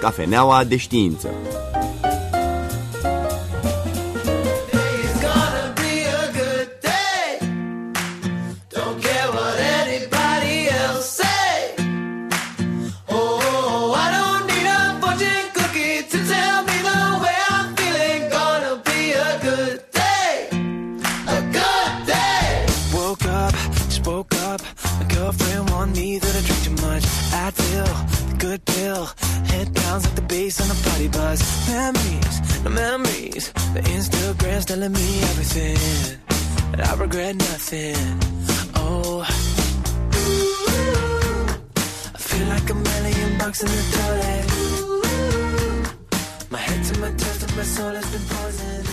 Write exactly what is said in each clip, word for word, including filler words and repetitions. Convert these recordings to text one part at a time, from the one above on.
Cafeneaua de știință. Memories, no memories. The Instagram's telling me everything, but I regret nothing. Oh, I feel like a million bucks in the toilet. My head to my toes, to my soul has been poisoned.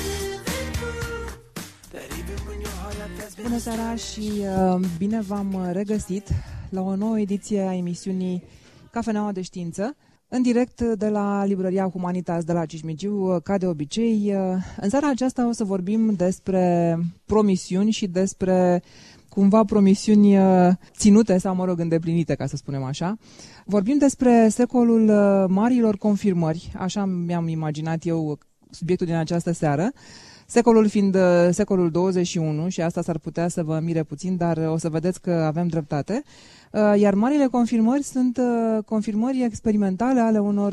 That even when your heart has been. Bună seara și uh, bine v-am regăsit la o nouă ediție a emisiunii Cafeneaua de știință. În direct de la Librăria Humanitas de la Cismigiu, ca de obicei. În seara aceasta o să vorbim despre promisiuni și despre cumva promisiuni ținute sau, mă rog, îndeplinite, ca să spunem așa. Vorbim despre secolul marilor confirmări, așa mi-am imaginat eu subiectul din această seară. Secolul fiind secolul douăzeci și unu și asta s-ar putea să vă mire puțin, dar o să vedeți că avem dreptate. Iar marile confirmări sunt confirmări experimentale ale unor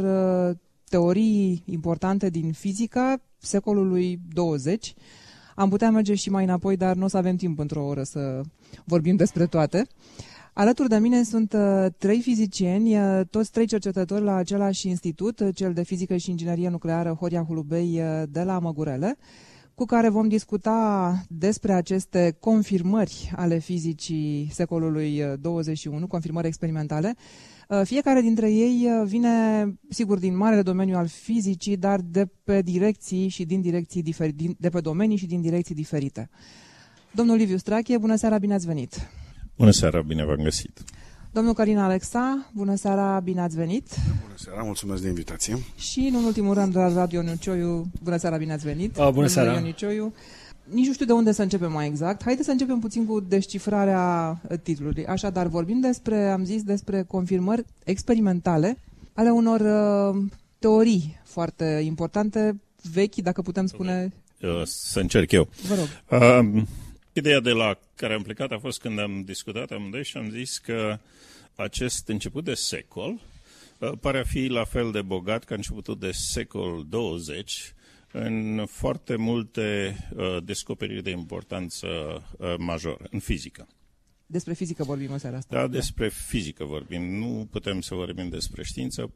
teorii importante din fizica secolului douăzeci. Am putea merge și mai înapoi, dar nu o să avem timp într-o oră să vorbim despre toate. Alături de mine sunt uh, trei fizicieni, uh, toți trei cercetători la același institut, uh, cel de fizică și inginerie nucleară Horia Hulubei uh, de la Măgurele, cu care vom discuta despre aceste confirmări ale fizicii secolului douăzeci și unu, confirmări experimentale. Fiecare dintre ei vine, sigur, din marele domeniu al fizicii, dar de pe direcții și din direcții diferite, de pe domenii și din direcții diferite. Domnul Liviu Strache, bună seara, bine ați venit! Bună seara, bine v-am găsit! Domnul Călin Alexa, bună seara, bine ați venit! Bună seara, mulțumesc de invitație! Și, în ultimul rând, la Radio Nicioiu, bună seara, bine ați venit! A, bună seara! Nicioiu. Nici nu știu de unde să începem mai exact. Haideți să începem puțin cu descifrarea titlului. Așadar, vorbim despre, am zis, despre confirmări experimentale ale unor uh, teorii foarte importante, vechi, dacă putem spune. Uh, să încerc eu. Vă rog. Uh, ideea de la care am plecat a fost când am discutat amândoi și am zis că acest început de secol uh, pare a fi la fel de bogat ca începutul de secol douăzeci, în foarte multe uh, descoperiri de importanță uh, majoră, în fizică. Despre fizică vorbim în seara asta. Da, despre fizică vorbim. Nu putem să vorbim despre știință,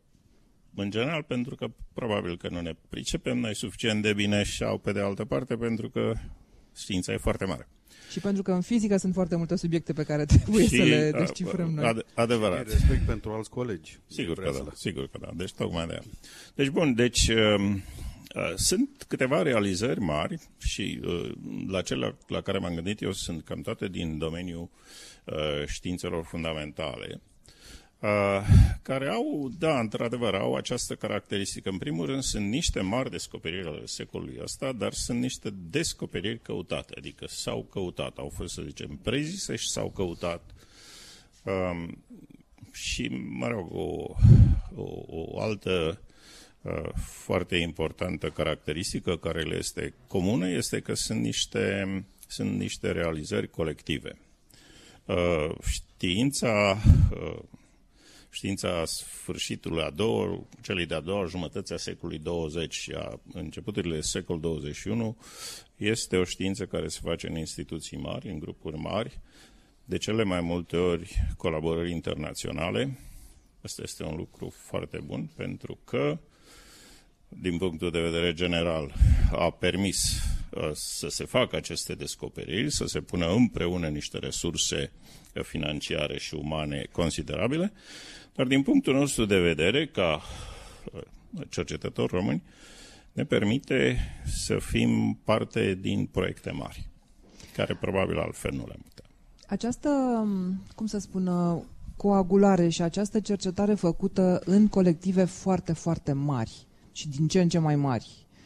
în general, pentru că probabil că nu ne pricepem noi suficient de bine sau pe de altă parte, pentru că știința e foarte mare. Și pentru că în fizică sunt foarte multe subiecte pe care trebuie și, să le descifrăm noi. Ad- adevărat. Și respect pentru alți colegi. Sigur că da, sigur că da. Deci tocmai de aia. Deci bun, deci uh, uh, sunt câteva realizări mari și uh, la cele la care m-am gândit eu sunt cam toate din domeniul uh, științelor fundamentale, uh, care au, da, într-adevăr, au această caracteristică. În primul rând, sunt niște mari descoperiri ale secolului ăsta, dar sunt niște descoperiri căutate, adică s-au căutat, au fost, să zicem, prezise și s-au căutat. Um, și, mă rog, o, o, o altă uh, foarte importantă caracteristică care le este comună este că sunt niște, sunt niște realizări colective. Uh, știința... Uh, Știința sfârșitului a doua, celei de-a doua jumătăți a secolului douăzeci și a începuturile secolului douăzeci și unu este o știință care se face în instituții mari, în grupuri mari, de cele mai multe ori colaborări internaționale. Asta este un lucru foarte bun pentru că, din punctul de vedere general, a permis uh, să se facă aceste descoperiri, să se pună împreună niște resurse financiare și umane considerabile, dar din punctul nostru de vedere, ca cercetători români, ne permite să fim parte din proiecte mari, care probabil altfel nu le-am putea. Această, cum să spun, coagulare și această cercetare făcută în colective foarte, foarte mari și din ce în ce mai mari,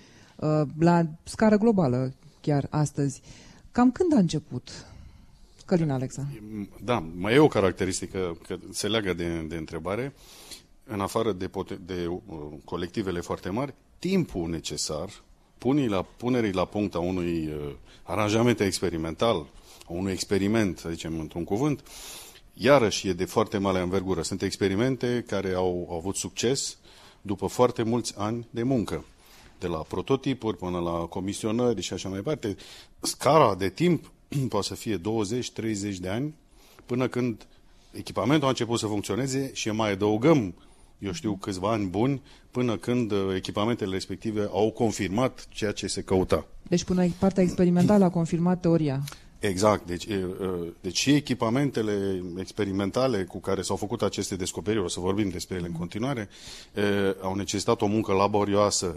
la scară globală chiar astăzi, cam când a început? Călin Alexa. Da, mai e o caracteristică că se leagă de, de întrebare. în afară de, de uh, colectivele foarte mari, timpul necesar punii la, punerii la punct a unui uh, aranjament experimental, a unui experiment, să zicem într-un cuvânt, iarăși e de foarte mare învergură. Sunt experimente care au, au avut succes după foarte mulți ani de muncă. De la prototipuri până la comisionări și așa mai departe. Scara de timp poate să fie douăzeci treizeci de ani până când echipamentul a început să funcționeze și mai adăugăm, eu știu, câțiva ani buni până când echipamentele respective au confirmat ceea ce se căuta. Deci până partea experimentală a confirmat teoria. Exact. Deci, deci și echipamentele experimentale cu care s-au făcut aceste descoperiri, o să vorbim despre ele în continuare, au necesitat o muncă laborioasă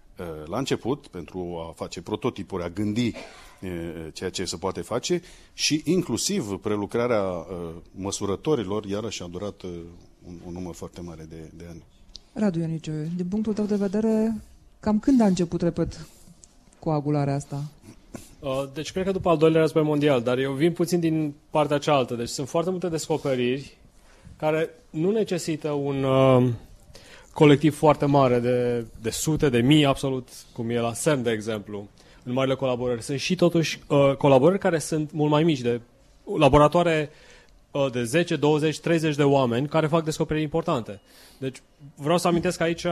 la început pentru a face prototipuri, a gândi ceea ce se poate face și inclusiv prelucrarea măsurătorilor, iarăși a durat un, un număr foarte mare de, de ani. Radu Ionicioiu, din punctul tău de vedere, cam când a început, repet, coagularea asta? Deci cred că după al doilea război mondial, dar eu vin puțin din partea cealaltă. Deci sunt foarte multe descoperiri care nu necesită un uh, colectiv foarte mare de, de sute, de mii, absolut, cum e la CERN, de exemplu, în marile colaborări. Sunt și totuși uh, colaborări care sunt mult mai mici, de laboratoare uh, de zece, douăzeci, treizeci de oameni care fac descoperiri importante. Deci vreau să amintesc aici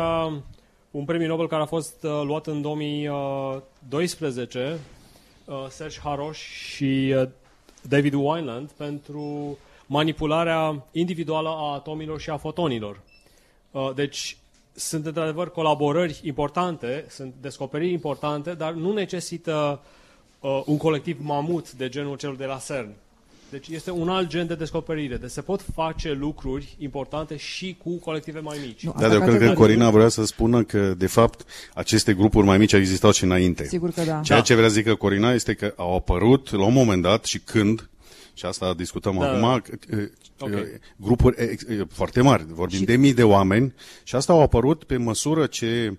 un premiu Nobel care a fost uh, luat în două mii doisprezece, uh, Serge Haroș și uh, David Wineland, pentru manipularea individuală a atomilor și a fotonilor. Uh, deci sunt într-adevăr colaborări importante, sunt descoperiri importante, dar nu necesită uh, un colectiv mamut de genul celor de la CERN. Deci este un alt gen de descoperire. Deci se pot face lucruri importante și cu colective mai mici. Nu, da, de eu cred că Corina vrea să spună că, de fapt, aceste grupuri mai mici au existat și înainte. Sigur că da. Ceea da. ce vrea să zică Corina este că au apărut la un moment dat și când, și asta discutăm da, acum, okay. grupuri foarte mari, vorbim și... de mii de oameni, și asta au apărut pe măsură ce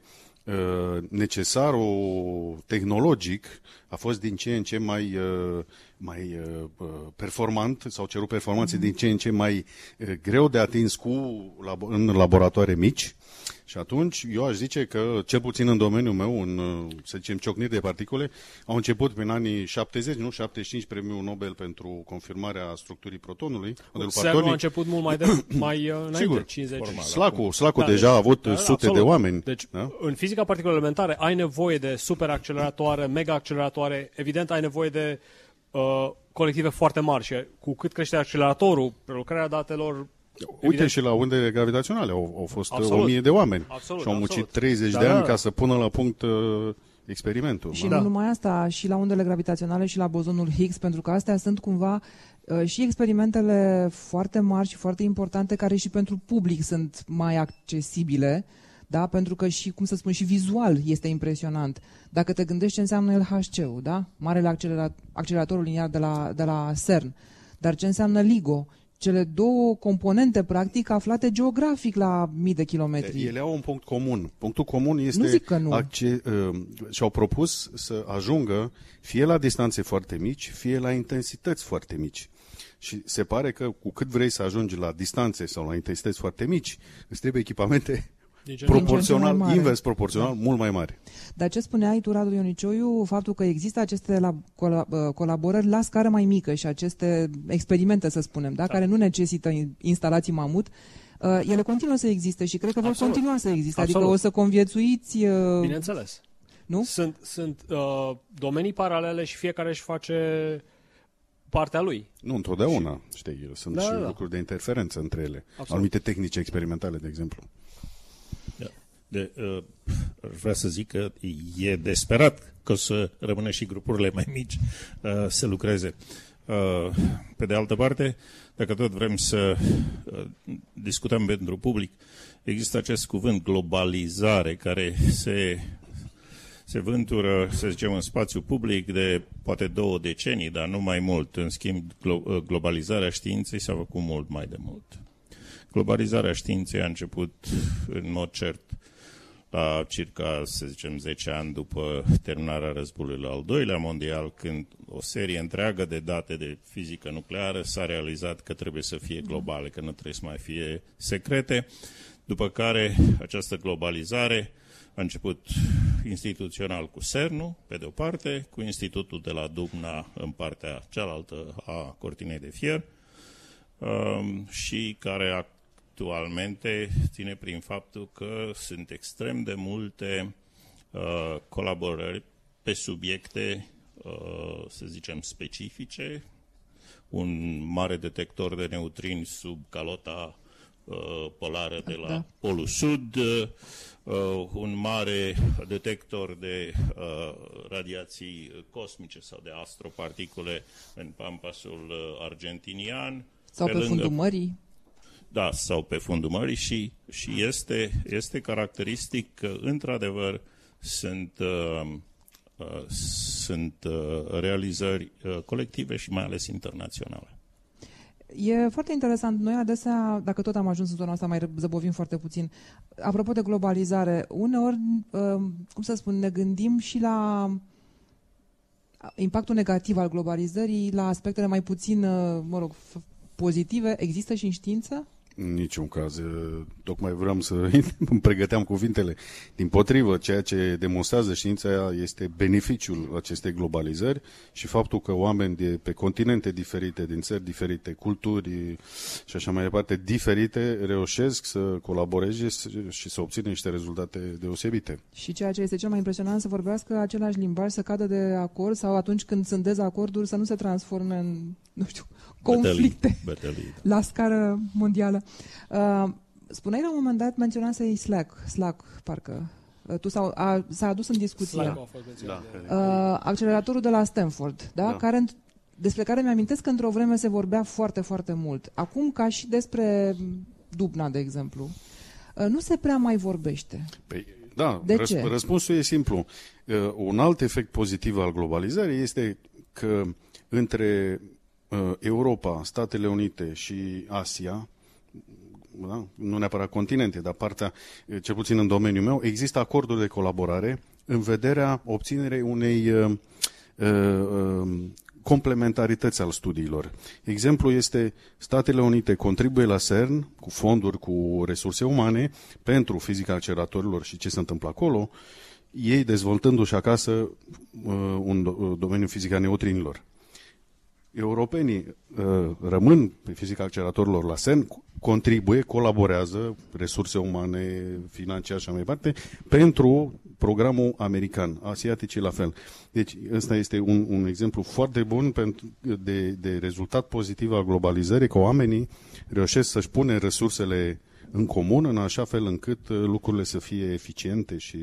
necesarul tehnologic a fost din ce în ce mai, mai performant, sau cerut performanțe mm-hmm. din ce în ce mai greu de atins cu, în laboratoare mici. Și atunci eu aș zice că, cel puțin în domeniul meu, în, să zicem, ciocniri de particule, au început prin anii șaptezeci, nu? șaptezeci și cinci, premiul Nobel pentru confirmarea structurii protonului. CERN a început mult mai, de, mai înainte, sigur, cincizeci. SLAC-ul, SLAC-ul da, deja deci, a avut da, sute absolut. de oameni. Deci, da? în fizica particulelor elementare ai nevoie de superacceleratoare, mega-acceleratoare, evident ai nevoie de uh, colective foarte mari și cu cât crește acceleratorul, prelucrarea datelor. Uite, evident. și la undele gravitaționale au, au fost absolut. o mie de oameni absolut, și au muncit absolut. treizeci da, de ani da. ca să pună la punct uh, experimentul. Și da? nu numai asta, și la undele gravitaționale și la bozonul Higgs, pentru că astea sunt cumva uh, și experimentele foarte mari și foarte importante, care și pentru public sunt mai accesibile, da? Pentru că și, cum să spun, și vizual este impresionant. Dacă te gândești ce înseamnă L H C-ul, da? Marele accelera- acceleratorul liniar de la, de la CERN, dar ce înseamnă LIGO, cele două componente, practic, aflate geografic la mii de kilometri. Ele au un punct comun. Punctul comun este... Nu zic că nu. Acce, uh, și-au propus să ajungă fie la distanțe foarte mici, fie la intensități foarte mici. Și se pare că cu cât vrei să ajungi la distanțe sau la intensități foarte mici, îți trebuie echipamente proporțional, invers proporțional, da. mult mai mari. Dar ce spuneai tu, Radu Ionicioiu, faptul că există aceste la, colaborări la scară mai mică și aceste experimente, să spunem, da? Da. Care nu necesită instalații mamut, uh, ele continuă să existe și cred că vor Absolut. continua să existe. Absolut. Adică o să conviețuiți... Uh, Bineînțeles. Nu? Sunt, sunt uh, domenii paralele și fiecare își face partea lui. Nu, întotdeauna, și... știi, sunt da, și da. lucruri de interferență între ele. Absolut. Anumite tehnici experimentale, de exemplu. Da. De, uh, vreau să zic că e desperat că o să rămână și grupurile mai mici uh, să lucreze. Uh, pe de altă parte, dacă tot vrem să uh, discutăm pentru public, există acest cuvânt globalizare care se, se vântură, să zicem, în spațiu public de poate două decenii, dar nu mai mult. În schimb, glo- globalizarea științei s-a făcut mult mai de mult. Globalizarea științei a început în mod cert la circa, să zicem, zece ani după terminarea războiului al doilea mondial, când o serie întreagă de date de fizică nucleară s-a realizat că trebuie să fie globale, că nu trebuie să mai fie secrete. După care această globalizare a început instituțional cu CERN-ul, pe de o parte, cu Institutul de la Dubna în partea cealaltă a cortinei de fier, și care actualmente ține prin faptul că sunt extrem de multe colaborări pe subiecte, să zicem, specifice, un mare detector de neutrini sub calota uh, polară de la da. Polul Sud, uh, un mare detector de uh, radiații cosmice sau de astroparticule în pampasul uh, argentinian. Sau pe, pe fundul mării. Da, sau pe fundul mării și, și este, este caracteristic că, într-adevăr, sunt... Uh, Uh, sunt uh, realizări uh, colective și mai ales internaționale. E foarte interesant. Noi adesea, dacă tot am ajuns în zona asta, mai zăbovim foarte puțin. Apropo de globalizare, uneori, uh, cum să spun, ne gândim și la impactul negativ al globalizării, la aspectele mai puțin, uh, mă rog, pozitive. Există și în știință? În niciun caz. Tocmai vreau să îmi pregăteam cuvintele. Dimpotrivă, ceea ce demonstrează știința este beneficiul acestei globalizări și faptul că oameni de pe continente diferite, din țări diferite, culturi și așa mai departe, diferite, reușesc să colaboreze și să obțină niște rezultate deosebite. Și ceea ce este cel mai impresionant, să vorbească același limbaj, să cadă de acord sau atunci când sunt dezacorduri să nu se transforme în, nu știu, conflicte bătălii, bătălii, da. La scară mondială. Uh, spuneai la un moment dat, menționasei Slack, Slack, parcă. Uh, tu s-a, a, s-a adus în discuție. Da. Uh, acceleratorul de la Stanford, da? Da. Care, despre care mi-amintesc că într-o vreme se vorbea foarte, foarte mult. Acum, ca și despre Dubna, de exemplu, uh, nu se prea mai vorbește. Păi, da, de răsp- ce? Răspunsul e simplu. Uh, un alt efect pozitiv al globalizării este că între Europa, Statele Unite și Asia, da? Nu neapărat continente, dar partea, cel puțin în domeniul meu, există acorduri de colaborare în vederea obținerei unei uh, uh, complementarități al studiilor. Exemplu este Statele Unite contribuie la CERN cu fonduri, cu resurse umane pentru fizica acceleratorilor și ce se întâmplă acolo, ei dezvoltându-și acasă uh, un do- domeniu fizica neutrinilor. Europenii uh, rămân pe fizica acceleratorilor la CERN, contribuie, colaborează, resurse umane, financiare și așa mai departe, pentru programul american, asiaticii la fel. Deci ăsta este un, un exemplu foarte bun pentru, de, de rezultat pozitiv al globalizării, că oamenii reușesc să-și pune resursele în comun, în așa fel încât lucrurile să fie eficiente și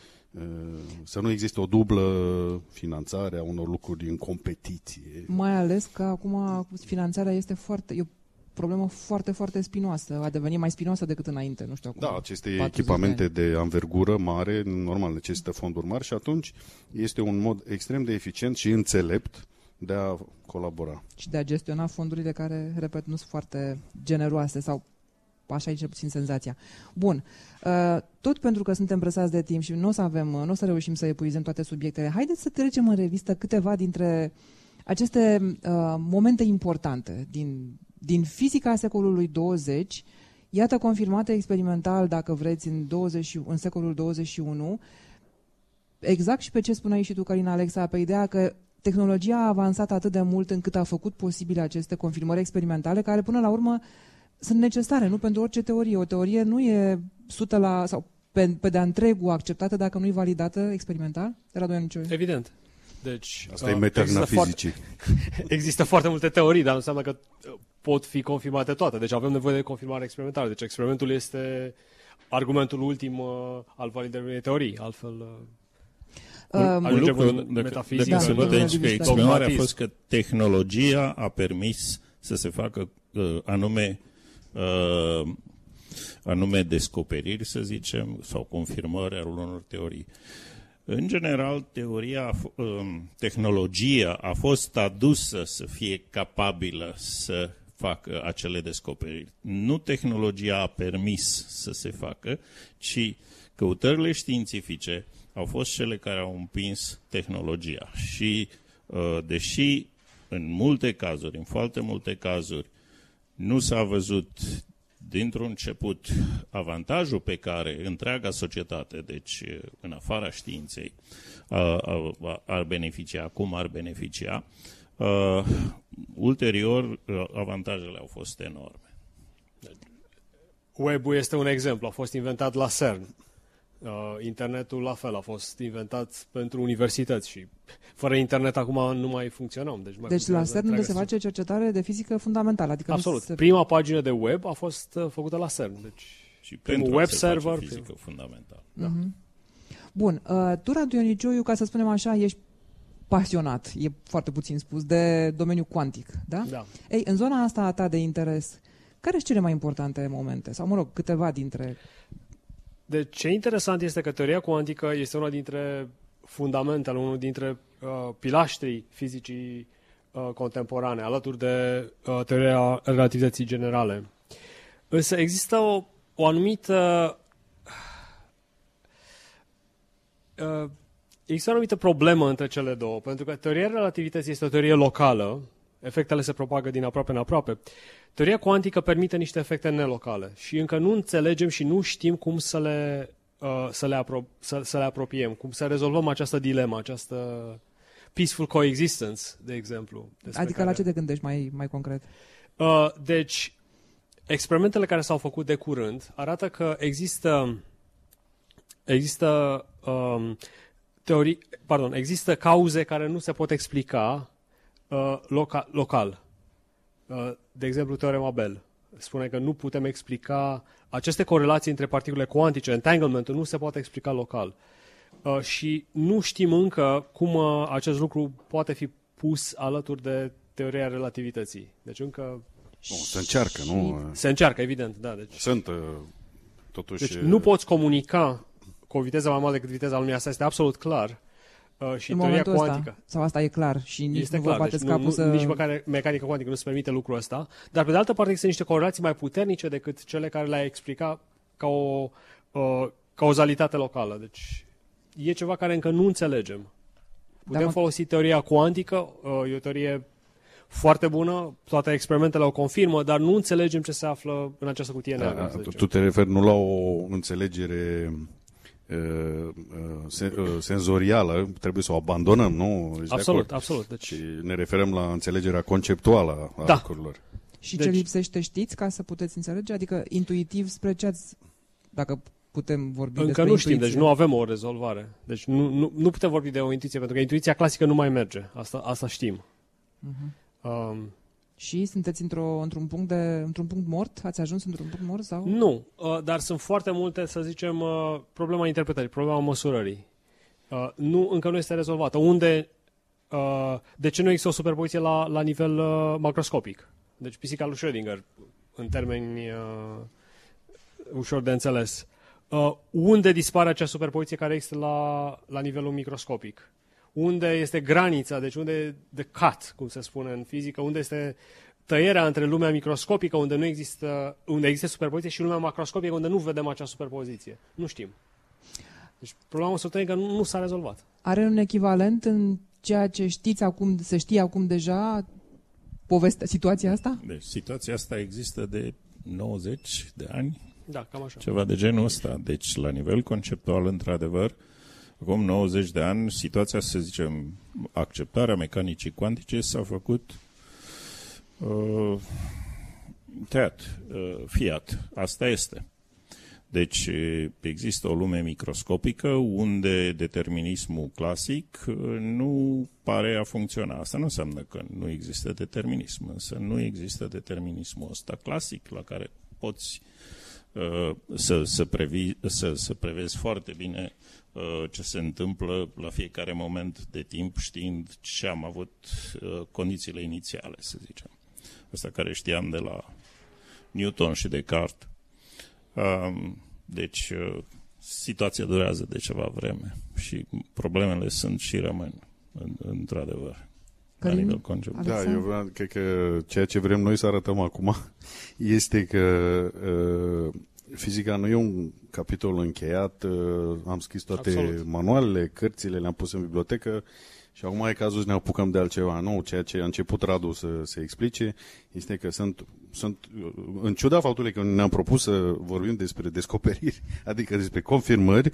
să nu existe o dublă finanțare a unor lucruri în competiție. Mai ales că acum finanțarea este foarte... E o problemă foarte, foarte spinoasă. A devenit mai spinoasă decât înainte. Nu știu acum. Da, aceste echipamente de, de anvergură mare, normal, necesită fonduri mari și atunci este un mod extrem de eficient și înțelept de a colabora. Și de a gestiona fondurile care, repet, nu sunt foarte generoase sau așa e cel puțin senzația. Bun. Uh, tot pentru că suntem presați de timp și nu o să avem, nu o să reușim să epuizăm toate subiectele, haideți să trecem în revistă câteva dintre aceste uh, momente importante din, din fizica secolului douăzeci, iată confirmate experimental, dacă vreți, în, douăzeci, în secolul douăzeci și unu, exact și pe ce spuneai și tu, Călin Alexa, pe ideea că tehnologia a avansat atât de mult încât a făcut posibile aceste confirmări experimentale, care până la urmă sunt necesare, nu pentru orice teorie. O teorie nu e sută la sau pe, pe de-a întregul acceptată dacă nu e validată experimental? Radoian Cioi. Evident. Deci, asta uh, e meterna fizicii. Foarte, există foarte multe teorii, dar nu înseamnă că pot fi confirmate toate. Deci avem nevoie de confirmare experimentală. Deci experimentul este argumentul ultim uh, al validării unei teorii. Altfel... Uh, un, un lucru, metafizic, dacă să notești că exprimarea a fost că tehnologia a permis să se facă uh, anume uh, anume descoperiri, să zicem, sau confirmări al unor teorii. În general, teoria, uh, tehnologia a fost adusă să fie capabilă să facă acele descoperiri. Nu tehnologia a permis să se facă, ci căutările științifice au fost cele care au împins tehnologia. Și uh, deși în multe cazuri, în foarte multe cazuri, nu s-a văzut dintr-un început, avantajul pe care întreaga societate, deci în afara științei, ar beneficia, cum ar beneficia, uh, ulterior avantajele au fost enorme. Web-ul este un exemplu, a fost inventat la CERN. Uh, internetul la fel a fost inventat pentru universități și fără internet acum nu mai funcționăm. Deci, mai deci la CERN unde se face cercetare de fizică fundamentală. Adică absolut. Se... Prima pagină de web a fost uh, făcută la CERN. Deci și pentru web se server face fizică fundamentală. Da. Mm-hmm. Bun, uh, tu, Radu Ionicioiu, ca să spunem așa, ești pasionat, e foarte puțin spus, de domeniul cuantic, da? Da. Ei, în zona asta a ta de interes, care sunt cele mai importante momente? Sau, mă rog, câteva dintre... Deci, ce interesant este că teoria cuantică este una dintre fundamentele, unul dintre uh, pilaștrii fizicii uh, contemporane, alături de uh, teoria relativității generale. Însă există o, o anumită... Uh, există o anumită problemă între cele două, pentru că teoria relativității este o teorie locală, efectele se propagă din aproape în aproape. Teoria cuantică permite niște efecte nelocale și încă nu înțelegem și nu știm cum să le, uh, să le, apro- să, să le apropiem, cum să rezolvăm această dilemă, această peaceful coexistence, de exemplu. Adică care... la ce te gândești mai, mai concret? Uh, deci, experimentele care s-au făcut de curând arată că există, există, um, teorii, pardon, există cauze care nu se pot explica uh, loca- local. De exemplu, teorema Bell spune că nu putem explica aceste corelații între particule cuantice, entanglementul nu se poate explica local. Și nu știm încă cum acest lucru poate fi pus alături de teoria relativității. Deci încă... Nu, se încearcă, nu? Se încearcă, evident, da. Deci, Sunt, totuși... Deci nu poți comunica cu o viteză mai mare decât viteza luminii, asta este absolut clar. Uh, și în teoria momentul cuantică. Ăsta, sau asta e clar și nici este nu clar, vă bateți deci capul nu, să... nici măcar mecanica cuantică nu se permite lucrul ăsta, dar pe de altă parte există niște corelații mai puternice decât cele care le-ai explica ca o uh, cauzalitate locală. Deci e ceva care încă nu înțelegem. Putem Dar folosi teoria cuantică, uh, e o teorie foarte bună, toate experimentele o confirmă, dar nu înțelegem ce se află în această cutie neagră. Da, tu te referi nu la o înțelegere senzorială, trebuie să o abandonăm, nu? Ești absolut, de absolut. Deci... Și ne referăm la înțelegerea conceptuală a da. lucrurilor. Și deci... ce lipsește știți ca să puteți înțelege? Adică intuitiv spre ce ați... Dacă putem vorbi Încă despre nu știm, intuiție. deci nu avem o rezolvare. Deci nu, nu, nu putem vorbi de o intuiție, pentru că intuiția clasică nu mai merge. Asta, asta știm. Uh-huh. Um, Și sunteți într-o, într-un, punct de, într-un punct mort? Ați ajuns într-un punct mort? Sau? Nu, uh, dar sunt foarte multe, să zicem, uh, problema interpretării, problema măsurării. Uh, nu, încă nu este rezolvată. Unde, uh, de ce nu există o superpoziție la, la nivel uh, macroscopic? Deci pisica lui Schrödinger, în termeni uh, ușor de înțeles. Uh, unde dispare acea superpoziție care există la, la nivelul microscopic? Unde este granița, deci unde e the cut, cum se spune în fizică, unde este tăierea între lumea microscopică, unde nu există, unde există superpoziție, și lumea macroscopică, unde nu vedem acea superpoziție. Nu știm. Deci problema măsurătorii nu, nu s-a rezolvat. Are un echivalent în ceea ce știți acum, se știe acum deja povestea, situația asta? Deci situația asta există de nouăzeci de ani. Da, cam așa. Ceva de genul ăsta. Deci la nivel conceptual, într-adevăr, acum nouăzeci de ani, situația, să zicem, acceptarea mecanicii cuantice s-a făcut uh, tăiat, uh, fiat. Asta este. Deci există o lume microscopică unde determinismul clasic nu pare a funcționa. Asta nu înseamnă că nu există determinism, însă nu există determinismul ăsta clasic la care poți uh, să, să, previ, să, să prevezi foarte bine uh, ce se întâmplă la fiecare moment de timp, știind ce am avut uh, condițiile inițiale, să zicem. Asta care știam de la Newton și Descartes. Um, deci, uh, situația durează de ceva vreme și problemele sunt și rămân, în, într-adevăr, la nivel conceptual. Da, eu vreau, cred că ceea ce vrem noi să arătăm acum este că uh, fizica nu e un capitol încheiat, am scris toate Absolut. manualele, cărțile, le-am pus în bibliotecă și acum e cazul să ne apucăm de altceva. Nu, ceea ce a început Radu să se explice este că sunt, sunt, în ciuda faptului că ne-am propus să vorbim despre descoperiri, adică despre confirmări,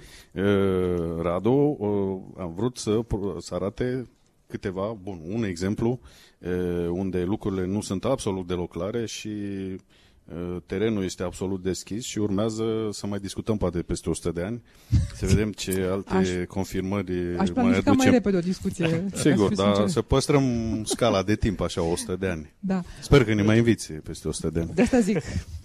Radu am vrut să, să arate câteva, bun, un exemplu unde lucrurile nu sunt absolut deloc clare și terenul este absolut deschis și urmează să mai discutăm poate peste o sută de ani, să vedem ce alte aș, confirmări aș mai aducem. mai repede o discuție. Sigur, dar sincer. Să păstrăm scala de timp așa o sută de ani. Da. Sper că ne mai inviți peste o sută de ani. De asta zic.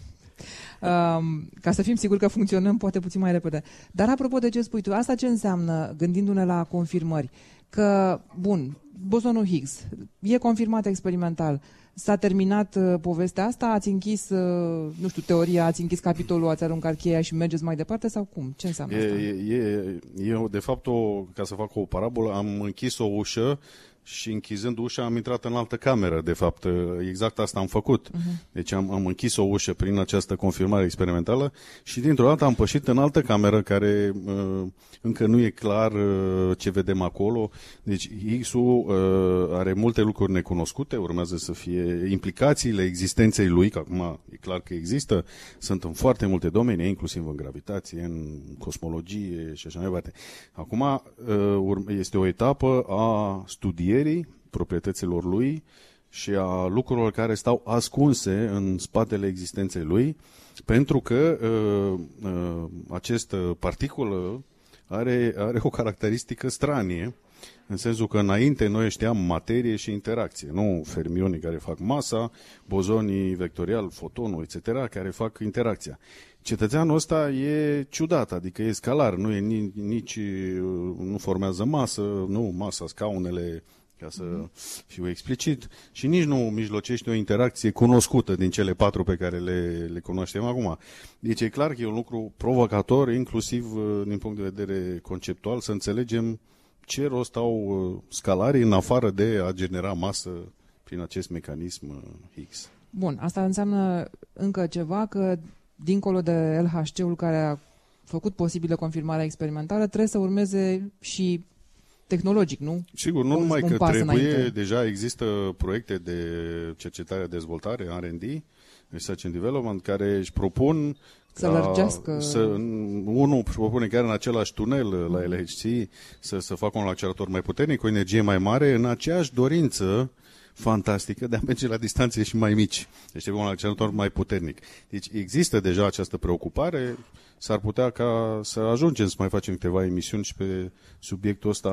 Um, ca să fim siguri că funcționăm poate puțin mai repede. Dar apropo de ce spui tu, asta ce înseamnă, gândindu-ne la confirmări? Că, bun, bosonul Higgs e confirmat experimental. S-a terminat uh, povestea asta, ați închis, uh, nu știu, teoria, ați închis capitolul, ați aruncat cheia și mergeți mai departe sau cum? Ce înseamnă e, asta? E, e, e, de fapt, o, ca să fac o parabolă, am închis o ușă și închizând ușa am intrat în altă cameră, de fapt. Exact asta am făcut. Uh-huh. Deci am, am închis o ușă prin această confirmare experimentală și dintr-o dată am pășit în altă cameră care uh, încă nu e clar uh, ce vedem acolo. Deci Higgs-ul uh, are multe lucruri necunoscute, urmează să fie implicațiile existenței lui, că acum e clar că există, sunt în foarte multe domenii, inclusiv în gravitație, în cosmologie și așa mai departe. Acum uh, este o etapă a studiei proprietăților lui și a lucrurilor care stau ascunse în spatele existenței lui, pentru că uh, uh, această particulă are, are o caracteristică stranie, în sensul că înainte noi știam materie și interacție, nu fermionii care fac masa, bozonii vectorial, fotonul, et cetera, care fac interacția. Cetățeanul ăsta e ciudat, adică e scalar, nu e nici, nici nu formează masă, nu masa, scaunele, ca să fiu explicit, și nici nu mijlocește o interacție cunoscută din cele patru pe care le, le cunoaștem acum. Deci e clar că e un lucru provocator, inclusiv din punct de vedere conceptual, să înțelegem ce rost au scalarii în afară de a genera masă prin acest mecanism Higgs. Bun, asta înseamnă încă ceva, că dincolo de L H C-ul care a făcut posibilă confirmarea experimentală, trebuie să urmeze și tehnologic, nu? Sigur, nu numai că trebuie, înainte. Deja există proiecte de cercetare-dezvoltare, R and D, Research and Development, care își propun să lărgească... Să, unul își propune chiar în același tunel la L H C să, să facă un accelerator mai puternic, cu energie mai mare, în aceeași dorință fantastică de a merge la distanțe și mai mici. Deci trebuie un accelerator mai puternic. Deci există deja această preocupare. S-ar putea ca să ajungem să mai facem câteva emisiuni și pe subiectul ăsta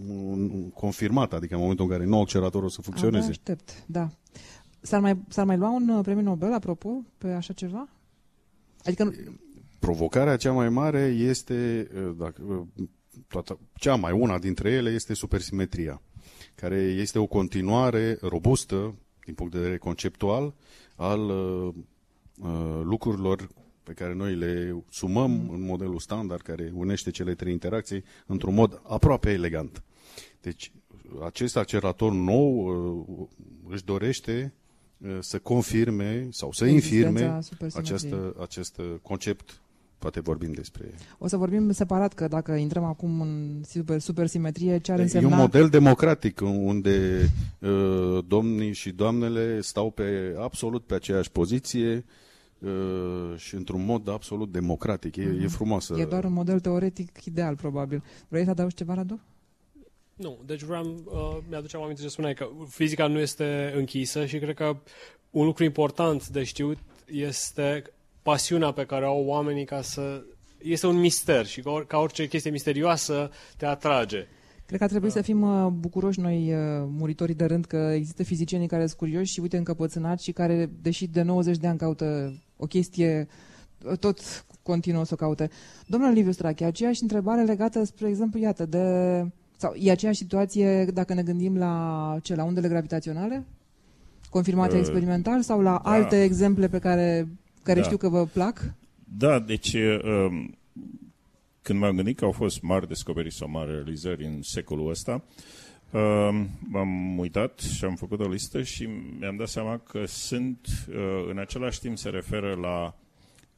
confirmat, adică în momentul în care nou accelerator o să funcționeze. Abia aștept, da. S-ar mai, s-ar mai lua un premiu Nobel, apropo, pe așa ceva? Adică nu... Provocarea cea mai mare este, dacă, toată, cea mai una dintre ele este supersimetria, care este o continuare robustă, din punct de vedere conceptual, al uh, lucrurilor pe care noi le sumăm mm. în modelul standard, care unește cele trei interacții într-un mod aproape elegant. Deci, acest accelerator nou uh, își dorește uh, să confirme sau să infirme această, acest concept. Poate vorbim despre... O să vorbim separat, că dacă intrăm acum în super, supersimetrie, ce ar însemna... E un model democratic, unde uh, domnii și doamnele stau pe absolut pe aceeași poziție uh, și într-un mod absolut democratic. E, uh-huh. e frumoasă. E doar un model teoretic ideal, probabil. Vrei să adaugi ceva, Radu? Nu, deci vreau, uh, mi-aduceam aminte ce spuneai, că fizica nu este închisă și cred că un lucru important de știut este pasiunea pe care au oamenii ca să... Este un mister și ca, or, ca orice chestie misterioasă te atrage. Cred că ar trebui da. să fim uh, bucuroși noi, uh, muritorii de rând, că există fizicienii care sunt curioși și uite încăpățânați și care, deși de nouăzeci de ani caută o chestie, tot continuă să o caute. Domnul Liviu Strache, aceeași întrebare legată, spre exemplu, iată, de... Sau e aceeași situație dacă ne gândim la ce, la undele gravitaționale? Confirmate uh, experimental sau la da. alte exemple pe care... care da. știu că vă plac? Da, deci um, când m-am gândit că au fost mari descoperiri sau mari realizări în secolul ăsta, um, m-am uitat și am făcut o listă și mi-am dat seama că sunt, uh, în același timp se referă la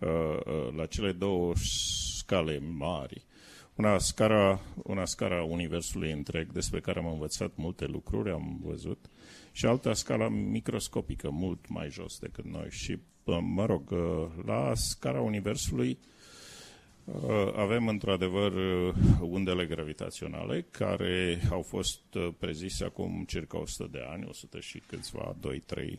la cele două scale mari. Una scara, una scara universului întreg, despre care am învățat multe lucruri, am văzut, și alta scala microscopică, mult mai jos decât noi. Și, mă rog, la scara universului avem într-adevăr undele gravitaționale care au fost prezise acum circa o sută de ani, o sută și câțiva, doi trei.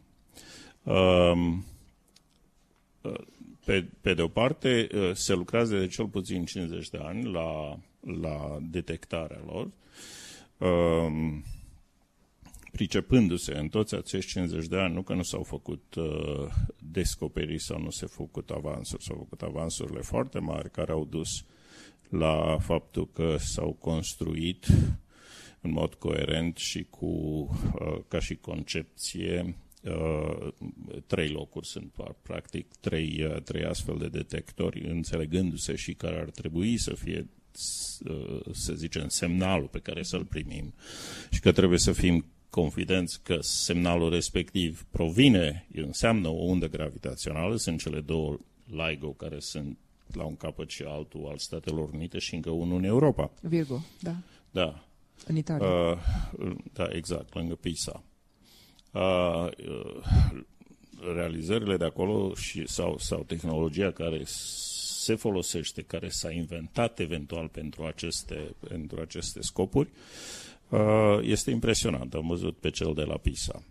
Pe, pe de o parte, se lucrează de cel puțin cincizeci de ani la, la detectarea lor, pricepându-se în toți acești cincizeci de ani, nu că nu s-au făcut uh, descoperiri sau nu s-au făcut avansuri, s-au făcut avansurile foarte mari care au dus la faptul că s-au construit în mod coerent și cu, uh, ca și concepție, uh, trei locuri, sunt practic trei, uh, trei astfel de detectori, înțelegându-se și care ar trebui să fie, să zicem, semnalul pe care să-l primim și că trebuie să fim confidenți că semnalul respectiv provine, înseamnă o undă gravitațională, sunt cele două LIGO care sunt la un capăt și altul al Statelor Unite și încă unul în Europa. Virgo, da. Da. În Italia. Uh, da, exact, lângă Pisa. Uh, realizările de acolo și, sau, sau tehnologia care se folosește, care s-a inventat eventual pentru aceste, pentru aceste scopuri, este impresionant. Am văzut pe cel de la Pisa.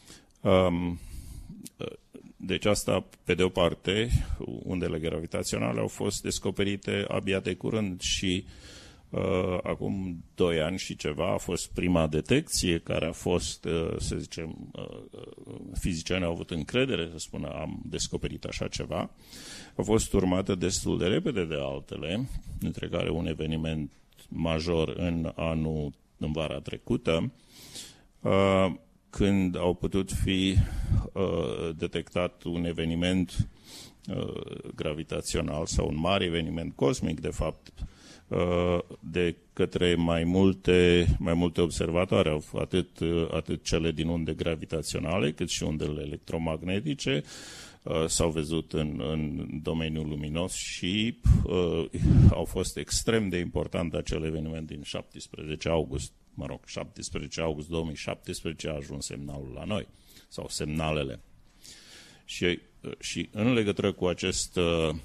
Deci asta, pe de o parte, undele gravitaționale au fost descoperite abia de curând și uh, acum doi ani și ceva a fost prima detecție care a fost, uh, să zicem, uh, fizicienii au avut încredere să spună am descoperit așa ceva. A fost urmată destul de repede de altele, dintre care un eveniment major în anul în vara trecută, uh, când au putut fi uh, detectat un eveniment uh, gravitațional sau un mare eveniment cosmic, de fapt, uh, de către mai multe, mai multe observatoare, atât, uh, atât cele din unde gravitaționale, cât și undele electromagnetice, uh, s-au văzut în, în domeniul luminos și uh, au fost extrem de important acel eveniment din șaptesprezece august. Mă rog, șaptesprezece august două mii șaptesprezece a ajuns semnalul la noi, sau semnalele. Și, și în legătură cu acest,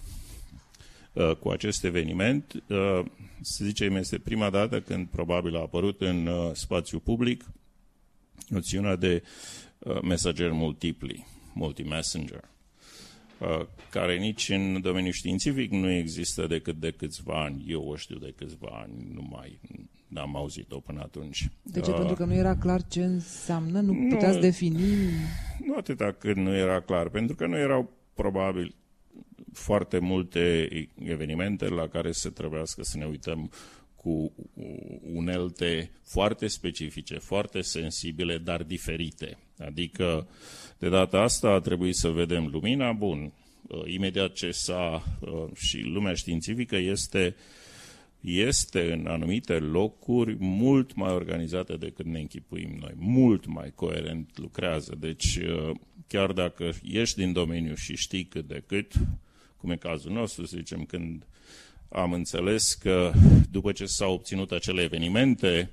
cu acest eveniment, să zicem, este prima dată când probabil a apărut în spațiu public noțiunea de mesageri multipli, multi-messenger, care nici în domeniul științific nu există decât de câțiva ani. Eu o știu de câțiva ani, nu mai n-am auzit-o până atunci. De ce? Uh, Pentru că nu era clar ce înseamnă? Nu, nu puteați defini? Nu atâta cât nu era clar, pentru că nu erau probabil foarte multe evenimente la care să trebuiască să ne uităm cu unelte foarte specifice, foarte sensibile, dar diferite. Adică, de data asta a trebuit să vedem lumina, bun, imediat ce s-a, și lumea științifică este, este în anumite locuri mult mai organizată decât ne închipuim noi, mult mai coerent lucrează. Deci, chiar dacă ești din domeniu și știi cât de cât, cum e cazul nostru, să zicem, când am înțeles că după ce s-au obținut acele evenimente,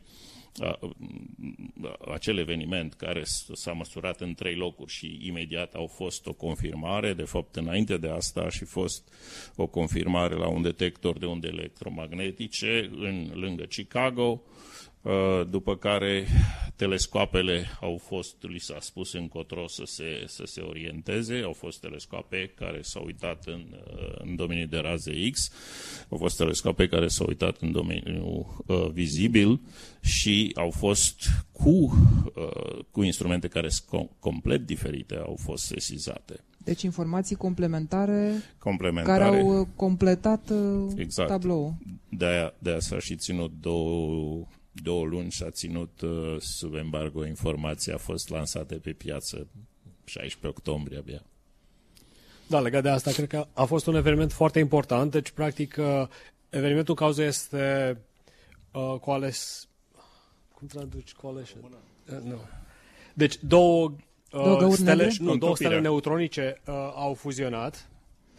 acel eveniment care s-a măsurat în trei locuri și imediat au fost o confirmare, de fapt înainte de asta a și fost o confirmare la un detector de unde electromagnetice în lângă Chicago, după care telescoapele au fost, li s-a spus încotro să se, să se orienteze, au fost telescoape care s-au uitat în, în domeniul de raze X, au fost telescoape care s-au uitat în domeniul uh, vizibil și au fost cu, uh, cu instrumente care sunt complet diferite, au fost sesizate. Deci informații complementare, complementare care au completat uh, exact. tabloul. De-aia, de-aia s-a și ținut două... Două luni s-a ținut uh, sub embargo, informația a fost lansată pe piață șaisprezece octombrie abia. Da, legat de asta, cred că a fost un eveniment foarte important. Deci, practic, uh, evenimentul cauză este uh, coales... Cum traduci coalition? Uh, nu. Deci, două, uh, două stele, nu, două stele neutronice uh, au fuzionat.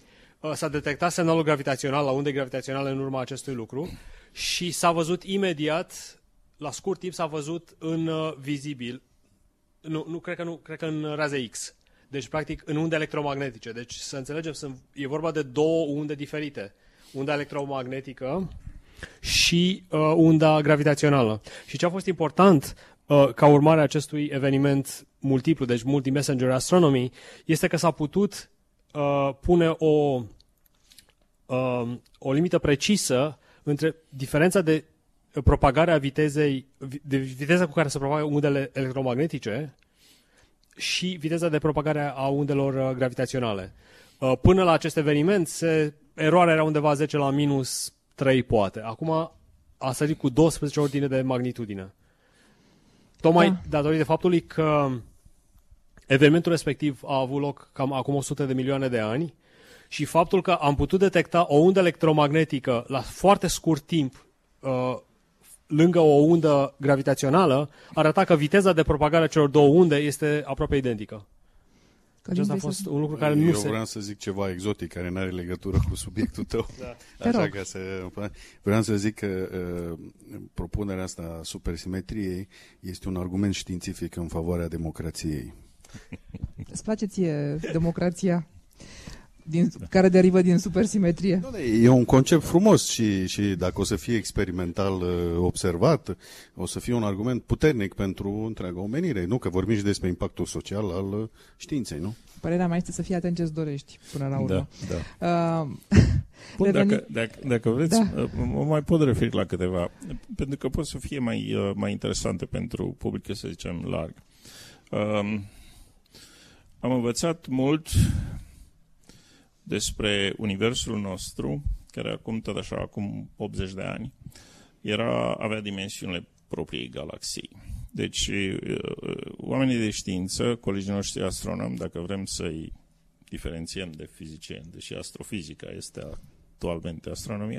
s-a detectat semnalul gravitațional la unde gravitaționale în urma acestui lucru și s-a văzut imediat, la scurt timp s-a văzut în uh, vizibil, nu, nu, cred că nu, cred că în raze X. Deci, practic, în unde electromagnetice. Deci, să înțelegem, sunt, e vorba de două unde diferite. Unda electromagnetică și uh, unda gravitațională. Și ce a fost important uh, ca urmare a acestui eveniment multiplu, deci multi-messenger astronomy, este că s-a putut uh, pune o, uh, o limită precisă între diferența de propagare a vitezei, de viteza cu care se propagă undele electromagnetice și viteza de propagare a undelor uh, gravitaționale. Uh, până la acest eveniment, se, eroarea era undeva zece la minus trei, poate. Acum a sărit cu douăsprezece ordine de magnitudine. Tocmai da. datorită faptului că evenimentul respectiv a avut loc cam acum o sută de milioane de ani și faptul că am putut detecta o undă electromagnetică la foarte scurt timp uh, lângă o undă gravitațională, arăta că viteza de propagare a celor două unde este aproape identică. Acesta a fost un lucru care Eu nu se... se... vreau să zic ceva exotic, care nu are legătură cu subiectul tău. Da. Așa că să... Vreau să zic că uh, propunerea asta a supersimetriei este un argument științific în favoarea democrației. Îți place ție democrația? Din, care derivă din supersimetrie. E un concept frumos și, și dacă o să fie experimental observat, o să fie un argument puternic pentru întreaga omenire. Nu că vorbim și despre impactul social al științei, nu? Părerea mea este să fii atent ce-ți dorești până la urmă. Da, da. Uh, Bun, dacă, dacă, dacă vreți, da. mă mai pot referi la câteva, pentru că pot să fie mai, mai interesante pentru public, să zicem, larg. Um, am învățat mult despre universul nostru, care acum, tot așa, acum optzeci de ani, era, avea dimensiunile propriei galaxii. Deci, oamenii de știință, colegii noștri astronomi, dacă vrem să-i diferențiem de fizicieni, deși astrofizica este actualmente astronomia,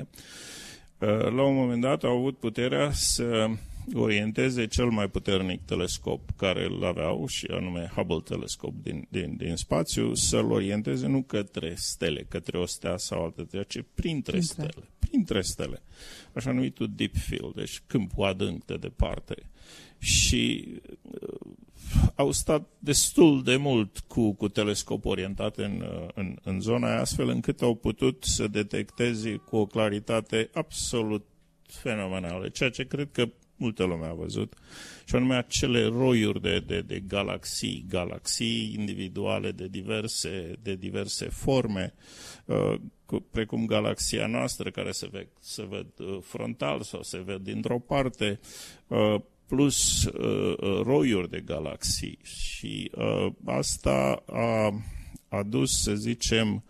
la un moment dat au avut puterea să orienteze cel mai puternic telescop care îl aveau, și anume Hubble telescop din, din, din spațiu, să-l orienteze nu către stele, către o stea sau altă, ci printre, printre stele. Printre stele. Așa numitul deep field, deci câmpul adânc de departe. Și uh, au stat destul de mult cu, cu telescop orientat în, în, în zona aia, astfel încât au putut să detecteze cu o claritate absolut fenomenală, ceea ce cred că multă lume a văzut, și anume acele roiuri de, de, de galaxii, galaxii individuale de diverse, de diverse forme, uh, cu, precum galaxia noastră, care se, ve, se ved uh, frontal sau se ved dintr-o parte, uh, plus uh, roiuri de galaxii. Și uh, asta a adus, să zicem,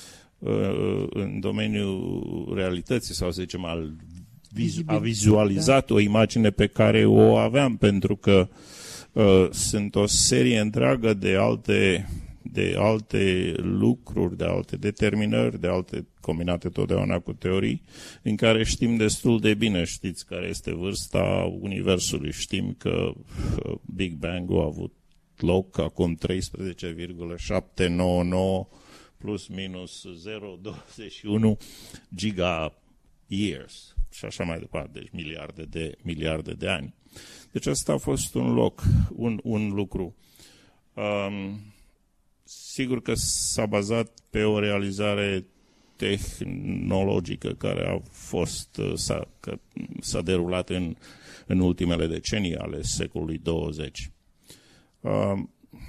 uh, în domeniul realității, sau să zicem al a vizualizat da. o imagine pe care o aveam, pentru că uh, sunt o serie întreagă de alte, de alte lucruri, de alte determinări, de alte combinate totdeauna cu teorii, în care știm destul de bine. Știți care este vârsta Universului. Știm că uh, Big Bang-ul a avut loc acum treisprezece virgulă șapte nouă nouă plus minus zero virgulă douăzeci și unu giga years. Și așa mai departe, deci miliarde de, miliarde de ani. Deci asta a fost un loc, un, un lucru. Um, sigur că s-a bazat pe o realizare tehnologică care a fost, s-a, că s-a derulat în, în ultimele decenii ale secolului douăzeci. Um,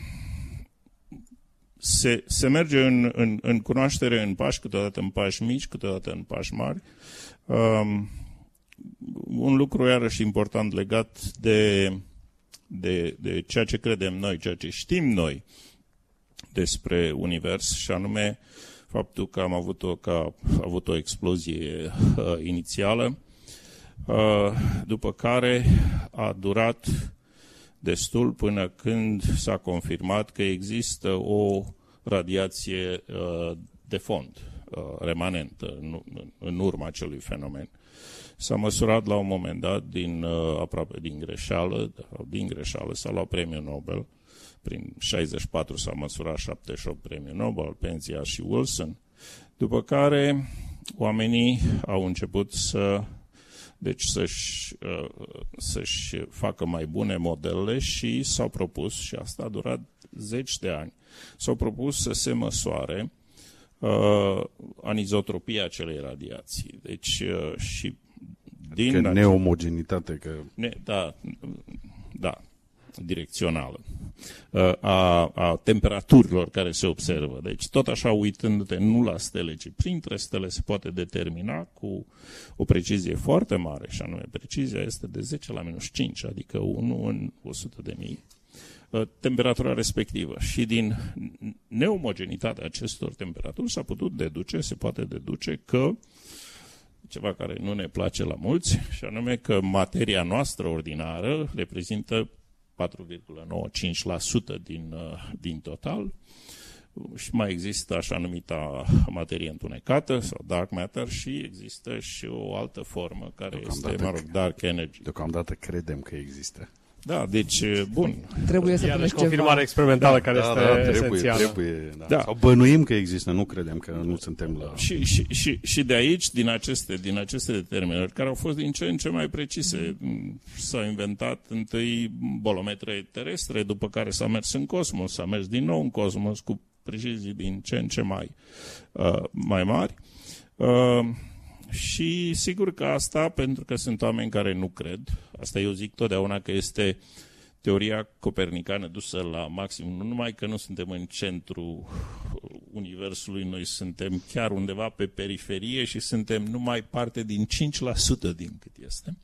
se, se merge în, în, în cunoaștere în pași, câteodată în pași mici, câteodată în pași mari. Um, un lucru iarăși important legat de, de, de ceea ce credem noi, ceea ce știm noi despre univers, și anume faptul că am avut o, că a avut o explozie uh, inițială, uh, după care a durat destul până când s-a confirmat că există o radiație uh, de fond, remanentă în, în urma acelui fenomen. S-a măsurat la un moment dat, din, aproape din greșeală, din greșeală s-a luat premiul Nobel, prin șaizeci și patru s-a măsurat șaptezeci și opt premiul Nobel, Penzias și Wilson, După care oamenii au început să deci să-și, să-și facă mai bune modele și s-au propus, și asta a durat zeci de ani, s-au propus să se măsoare uh, anizotropia acelei radiații. Deci uh, și din adică neomogenitate. Că... Ne, da, da, direcțională. A, a temperaturilor care se observă. Deci tot așa, uitându-te nu la stele, ci printre stele se poate determina cu o precizie foarte mare, și anume precizia este de zece la minus cinci, adică unu în o sută de mii, temperatura respectivă. Și din neomogenitatea acestor temperaturi s-a putut deduce, se poate deduce că ceva care nu ne place la mulți, și anume că materia noastră ordinară reprezintă patru virgulă nouăzeci și cinci la sută din, din total, și mai există așa numita materie întunecată sau dark matter, și există și o altă formă care este, mă rog, dark energy. Deocamdată credem că există. Da, deci, bun. Trebuie să puneți confirmare ceva. experimentală, da, care da, este da, trebuie, esențială. Trebuie, da. Da. Sau bănuim că există, nu credem că nu suntem la... Și, și, și, și de aici, din aceste, din aceste determinări, care au fost din ce în ce mai precise, s-au inventat întâi bolometre terestre, după care s-a mers în cosmos, s-a mers din nou în cosmos cu precizii din ce în ce mai, uh, mai mari. Uh, Și sigur că asta, pentru că sunt oameni care nu cred, asta eu zic totdeauna că este teoria copernicană dusă la maxim, nu numai că nu suntem în centru universului, noi suntem chiar undeva pe periferie și suntem numai parte din cinci la sută din cât este.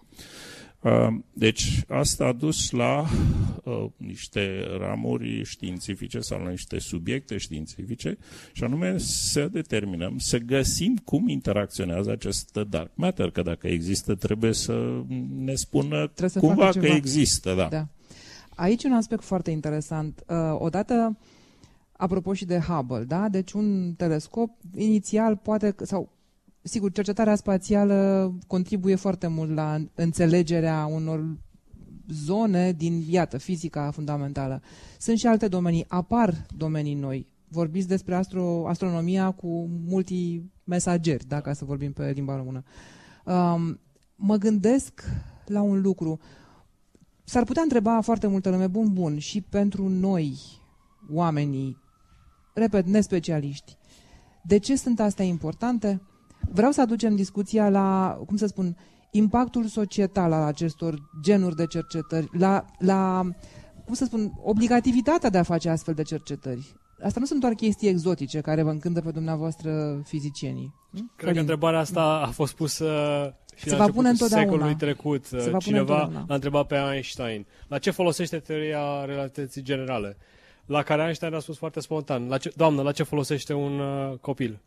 Deci asta a dus la uh, niște ramuri științifice sau la niște subiecte științifice, și anume să determinăm, să găsim cum interacționează acest dark matter, că dacă există trebuie să ne spună să cumva că ceva. Există. Da. Da. Aici un aspect foarte interesant. Uh, odată, apropo și de Hubble, da? Deci un telescop inițial poate, sau sigur, cercetarea spațială contribuie foarte mult la înțelegerea unor zone din, iată, fizica fundamentală. Sunt și alte domenii, apar domenii noi. Vorbiți despre astro, astronomia cu multimesageri, da, ca să vorbim pe limba română. Um, mă gândesc la un lucru. S-ar putea întreba foarte multă lume, bun, bun, și pentru noi, oamenii, repet, nespecialiști, de ce sunt astea importante? Vreau să aducem discuția la, cum să spun, impactul societal al acestor genuri de cercetări, la, la, cum să spun, obligativitatea de a face astfel de cercetări. Asta nu sunt doar chestii exotice care vă încântă pe dumneavoastră fizicienii. Cred Călim. că întrebarea asta a fost pusă și se la va pune începutul secolului trecut. Se Cineva l-a întrebat pe Einstein la ce folosește teoria relativității generale, la care Einstein a spus foarte spontan: la ce, doamnă, la ce folosește un uh, copil?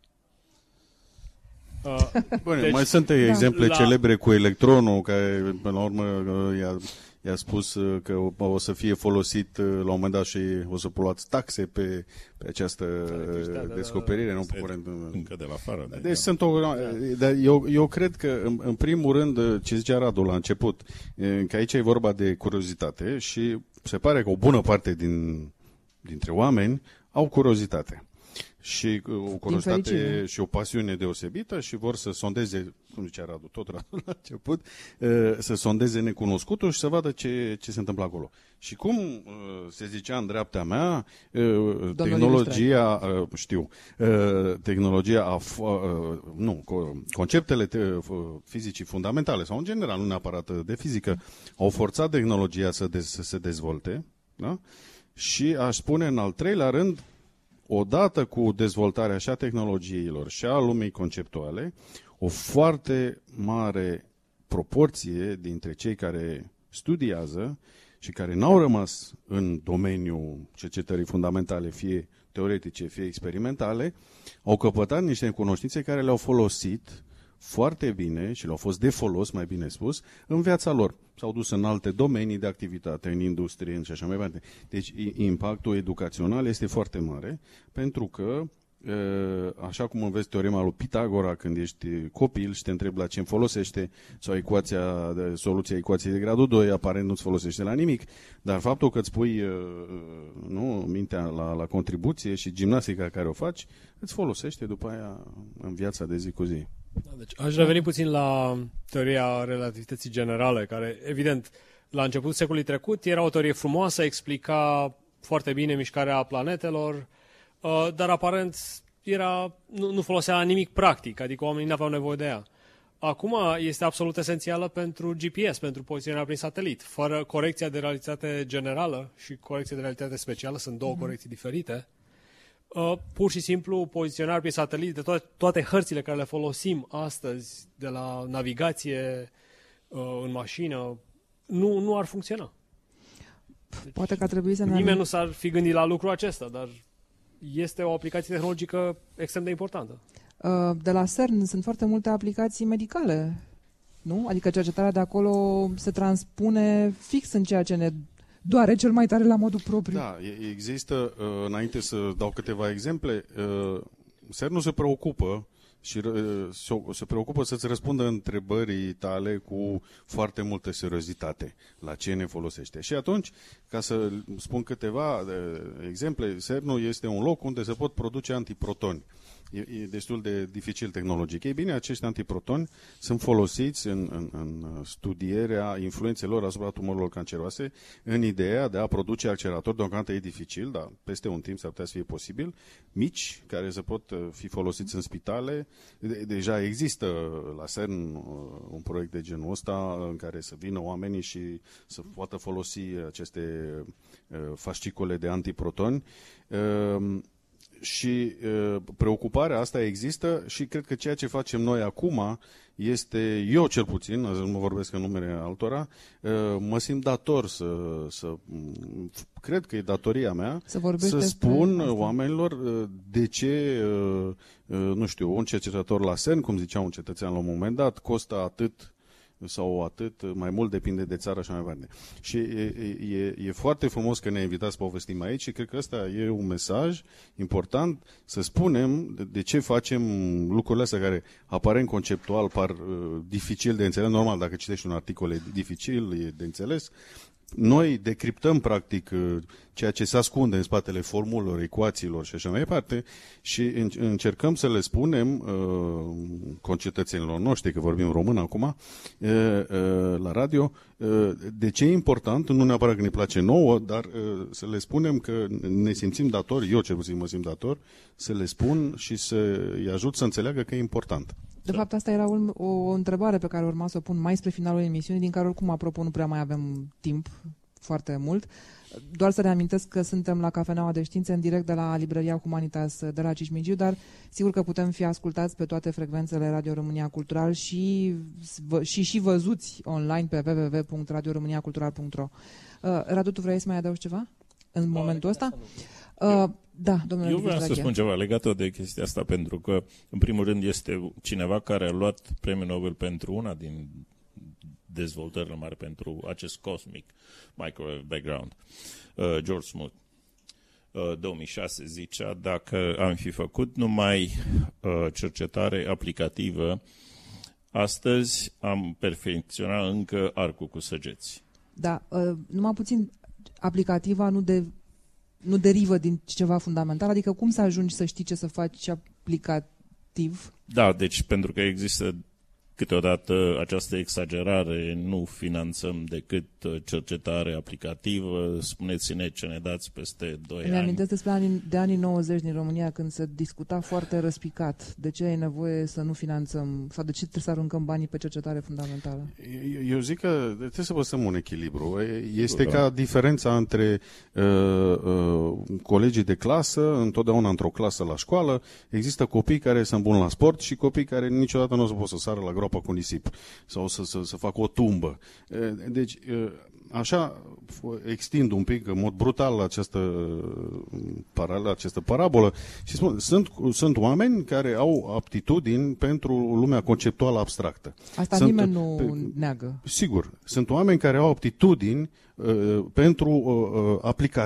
Uh, Bine, deci, mai sunt exemple la... celebre cu electronul, care până la urmă i-a, i-a spus că o să fie folosit la un moment dat și o să poluați taxe pe, pe această da, da, descoperire. Da, da, da. Nu încă de la afară. Deci da. sunt o, da. eu, eu cred că, în, în primul rând, ce zicea Radu la început, că aici e vorba de curiozitate și se pare că o bună parte din, dintre oameni au curiozitate. Și o curiozitate și o pasiune deosebită și vor să sondeze, cum zicea Radu, tot Radu la început, să sondeze necunoscutul și să vadă ce, ce se întâmplă acolo. Și cum se zicea în dreapta mea, Domnul tehnologia, știu, tehnologia, a, nu, conceptele fizicii fundamentale, sau în general, nu neapărat de fizică, au forțat tehnologia să, de, să se dezvolte, da? Și aș spune în al treilea rând, odată cu dezvoltarea și a tehnologiilor și a lumii conceptuale, o foarte mare proporție dintre cei care studiază și care n-au rămas în domeniul cercetării fundamentale, fie teoretice, fie experimentale, au căpătat niște cunoștințe care le-au folosit foarte bine și le-au fost de folos, mai bine spus, în viața lor. S-au dus în alte domenii de activitate, în industrie și așa mai departe. Deci impactul educațional este foarte mare, pentru că așa cum înveți teorema lui Pitagora când ești copil și te întrebi la ce îmi folosește, sau ecuația de, soluția ecuației de gradul doi, aparent nu-ți folosește la nimic, dar faptul că îți pui nu, mintea la, la contribuție și gimnastica care o faci, îți folosește după aia în viața de zi cu zi. Da, deci aș reveni puțin la teoria relativității generale, care, evident, la începutul secolului trecut era o teorie frumoasă, explica foarte bine mișcarea planetelor, dar aparent era, nu, nu folosea nimic practic, adică oamenii nu aveau nevoie de ea. Acum este absolut esențială pentru G P S, pentru poziționarea prin satelit. Fără corecția de realitate generală și corecția de realitate specială, sunt două mm-hmm. corecții diferite, uh, pur și simplu poziționarea prin satelit de toate, toate hărțile care le folosim astăzi, de la navigație uh, în mașină, nu, nu ar funcționa. Deci, poate că ar trebui să ne... Nimeni nu s-ar fi gândit la lucrul acesta, dar este o aplicație tehnologică extrem de importantă. De la CERN sunt foarte multe aplicații medicale, nu? Adică cercetarea de acolo se transpune fix în ceea ce ne doare cel mai tare la modul propriu. Da, există, înainte să dau câteva exemple, CERN-ul se preocupă și se preocupă să-ți răspundă întrebării tale cu foarte multă seriozitate. La ce ne folosește? Și atunci, ca să spun câteva exemple, CERN-ul este un loc unde se pot produce antiprotoni. E, e destul de dificil tehnologic. Ei bine, acești antiprotoni sunt folosiți în, în, în studierea influențelor asupra tumorilor canceroase, în ideea de a produce acceleratori, deocamdată e dificil, dar peste un timp s-ar putea să fie posibil, mici, care să pot fi folosiți în spitale. De, deja există la CERN un proiect de genul ăsta în care să vină oamenii și să poată folosi aceste fascicole de antiprotoni. Și uh, preocuparea asta există și cred că ceea ce facem noi acum este, eu cel puțin, nu mă vorbesc în numele altora, uh, mă simt dator să, să, cred că e datoria mea, să, să spun oamenilor uh, de ce, uh, uh, nu știu, un cercetător la CERN, cum zicea un cetățean la un moment dat, costă atât sau atât, mai mult depinde de țară și mai departe. Și e, e, e foarte frumos că ne-a invitat să povestim aici și cred că ăsta e un mesaj important, să spunem de ce facem lucrurile astea care aparent conceptual par uh, dificil de înțeles. Normal, dacă citești un articol e dificil, e de înțeles. Noi decriptăm practic ceea ce se ascunde în spatele formulelor, ecuațiilor și așa mai departe și încercăm să le spunem uh, concetățenilor noștri, că vorbim român acum, uh, uh, la radio, uh, de ce e important, nu neapărat că ne place nouă, dar uh, să le spunem că ne simțim datori, eu cel puțin mă simt dator, să le spun și să-i ajut să înțeleagă că e important. De fapt, asta era o, o întrebare pe care urma să o pun mai spre finalul emisiunii, din care oricum, apropo, nu prea mai avem timp foarte mult. Doar să reamintesc că suntem la Cafeneaua de Științe, în direct de la Librăria Humanitas de la Cismigiu, dar sigur că putem fi ascultați pe toate frecvențele Radio România Cultural și, și, și văzuți online pe w w w punct radio românia cultural punct r o. Uh, Radu, tu vrei să mai adaugi ceva în uh, momentul ăsta? Uh, da, domnule Eu vreau să spun ceva legat de chestia asta, pentru că, în primul rând, este cineva care a luat premiul Nobel pentru una din dezvoltările mari pentru acest cosmic microwave background, uh, George Smoot. Uh, două mii șase zicea, dacă am fi făcut numai uh, cercetare aplicativă, astăzi am perfecționat încă arcul cu săgeți. Da, uh, numai puțin aplicativa nu de nu derivă din ceva fundamental, adică cum să ajungi să știi ce să faci aplicativ? Da, deci pentru că există câteodată această exagerare, nu finanțăm decât cercetare aplicativă, spuneți-ne ce ne dați peste doi ani. Îmi amintesc despre anii, de anii nouăzeci din România, când se discuta foarte răspicat de ce e nevoie să nu finanțăm, sau de ce trebuie să aruncăm banii pe cercetare fundamentală. Eu, eu zic că trebuie să păstrăm un echilibru. Este ca diferența între uh, uh, colegii de clasă, întotdeauna într-o clasă la școală, există copii care sunt buni la sport și copii care niciodată nu o să pot să sară la groapă cu nisip sau să, să, să facă o tumbă. Deci, așa, extind un pic, în mod brutal, această, această parabolă și spun, sunt, sunt oameni care au aptitudini pentru lumea conceptuală abstractă. Asta sunt, nimeni nu pe, neagă. Sigur. Sunt oameni care au aptitudini uh, pentru uh, aplicații.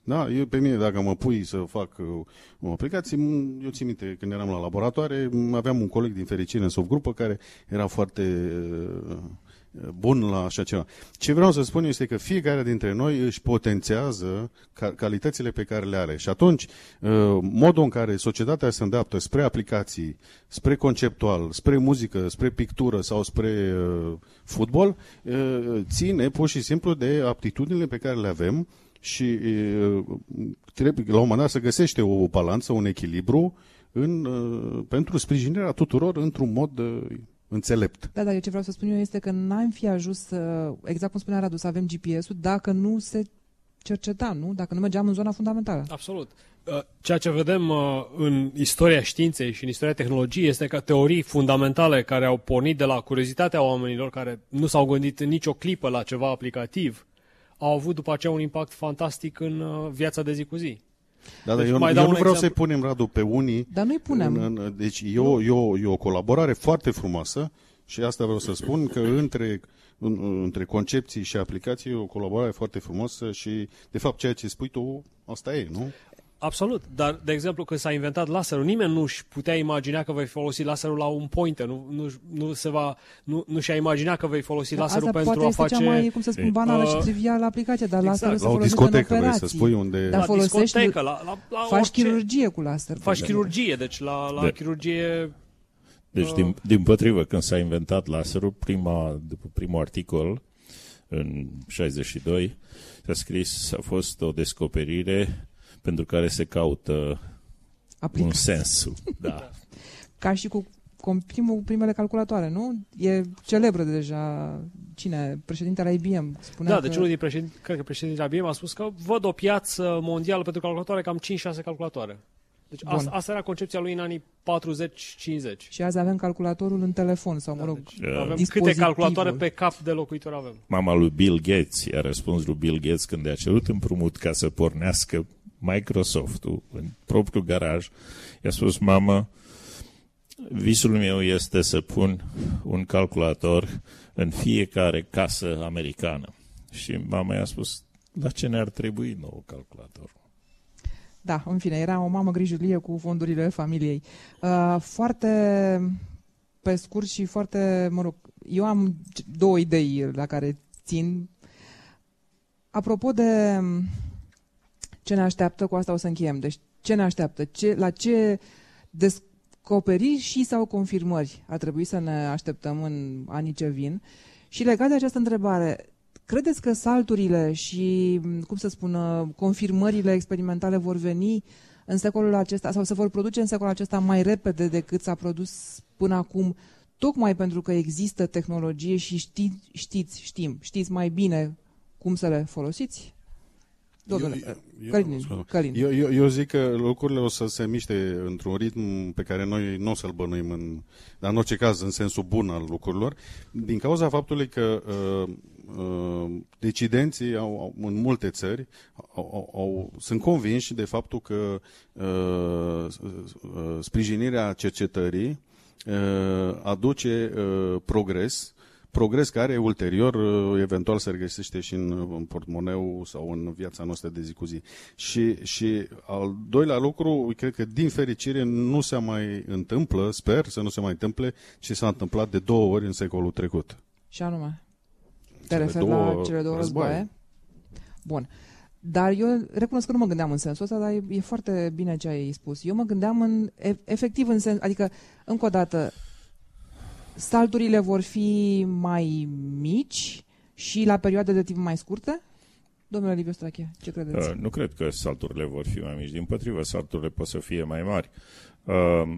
Da, eu, pe mine, dacă mă pui să fac uh, o aplicație, eu țin minte, când eram la laboratoare, aveam un coleg din fericire în subgrupă care era foarte uh, bun la așa ceva. Ce vreau să spun este că fiecare dintre noi își potențează ca- calitățile pe care le are. Și atunci, uh, modul în care societatea se îndreaptă spre aplicații, spre conceptual, spre muzică, spre pictură sau spre uh, fotbal, uh, ține pur și simplu de aptitudinile pe care le avem. Și uh, trebuie, la un moment dat, să găsește o balanță, un echilibru în, uh, pentru sprijinirea tuturor într-un mod uh, înțelept. Da, dar eu ce vreau să spun eu este că n-am fi ajuns, să, exact cum spunea Radu, să avem G P S-ul dacă nu se cerceta, nu? Dacă nu mergeam în zona fundamentală. Absolut. Ceea ce vedem în istoria științei și în istoria tehnologiei este că teorii fundamentale care au pornit de la curiozitatea oamenilor, care nu s-au gândit în nicio clipă la ceva aplicativ, au avut după aceea un impact fantastic în viața de zi cu zi. Da, deci dar eu, mai eu dau nu un vreau exemplu. să-i punem, Radu, pe unii. Dar nu-i punem. În, în, deci e o, e, o, e o colaborare foarte frumoasă și asta vreau să spun, că între, în, între concepții și aplicații e o colaborare foarte frumoasă și, de fapt, ceea ce spui tu, asta e, nu? Absolut, dar, de exemplu, când s-a inventat laserul, nimeni nu-și putea imagina că vei folosi laserul la un pointer, nu, nu, nu, se va, nu, nu și-a imaginat că vei folosi Da, laserul asta pentru poate a este face... cea mai, cum să spun, banală Uh, și trivială aplicație, dar exact. laserul se La o folosește în discotecă, vrei operații. să spui, unde... Dar la folosești, discotecă, la, la, la faci orice. chirurgie cu laser. Faci Da. chirurgie, deci la, la Da. chirurgie... Deci, Uh. din, din potrivă, când s-a inventat laserul, prima, după primul articol, în șaizeci și doi, s-a scris, a fost o descoperire pentru care se caută Aplic. un sens. Da. Ca și cu com- primul, primele calculatoare, nu? E celebră deja. Cine? Președintele I B M spunea Da, că... deci unul din președinți, cred că președintele I B M a spus că văd o piață mondială pentru calculatoare, cam cinci șase calculatoare. Deci Bun. asta, asta era concepția lui în anii patruzeci cincizeci. Și azi avem calculatorul în telefon sau, mă rog, Deci avem câte dispozitivul. calculatoare pe cap de locuitor avem. Mama lui Bill Gates i-a răspuns lui Bill Gates când i-a cerut împrumut ca să pornească Microsoft-ul în propriul garaj. I-a spus, mamă, visul meu este să pun un calculator în fiecare casă americană. Și mama i-a spus, la ce ne-ar trebui nou calculator? Da, în fine, era o mamă grijulie cu fondurile familiei. Uh, foarte pe scurt și foarte, mă rog, eu am două idei la care țin. Apropo de ce ne așteaptă, cu asta o să încheiem. Deci, ce ne așteaptă? Ce, la ce descoperiri și sau confirmări ar trebui să ne așteptăm în anii ce vin? Și legat de această întrebare, credeți că salturile și, cum să spun, confirmările experimentale vor veni în secolul acesta sau se vor produce în secolul acesta mai repede decât s-a produs până acum, tocmai pentru că există tehnologie și știți, știți știm, știți mai bine cum să le folosiți? Domnule, Eu- Călin, eu- Călin. Eu, eu, eu zic că lucrurile o să se miște într-un ritm pe care noi nu o să-l bănuim, în, dar în orice caz în sensul bun al lucrurilor, din cauza faptului că uh, uh, decidenții au, au, în multe țări au, au, au, sunt convinși de faptul că uh, uh, sprijinirea cercetării uh, aduce uh, progres, progres care ulterior eventual se regăsește și în, în portmoneu sau în viața noastră de zi cu zi. Și, și al doilea lucru, cred că din fericire nu se mai întâmplă, sper să nu se mai întâmple, ce s-a întâmplat de două ori în secolul trecut. Și anume? Te Cele referi două la cele două războaie. războaie? Bun. Dar eu recunosc că nu mă gândeam în sensul ăsta, dar e, e foarte bine ce ai spus. Eu mă gândeam în, e, efectiv în sens, adică, încă o dată, salturile vor fi mai mici și la perioade de timp mai scurte? Domnule Liviu Strache, ce credeți? Uh, nu cred că salturile vor fi mai mici. Din potrivă, salturile pot să fie mai mari. Uh,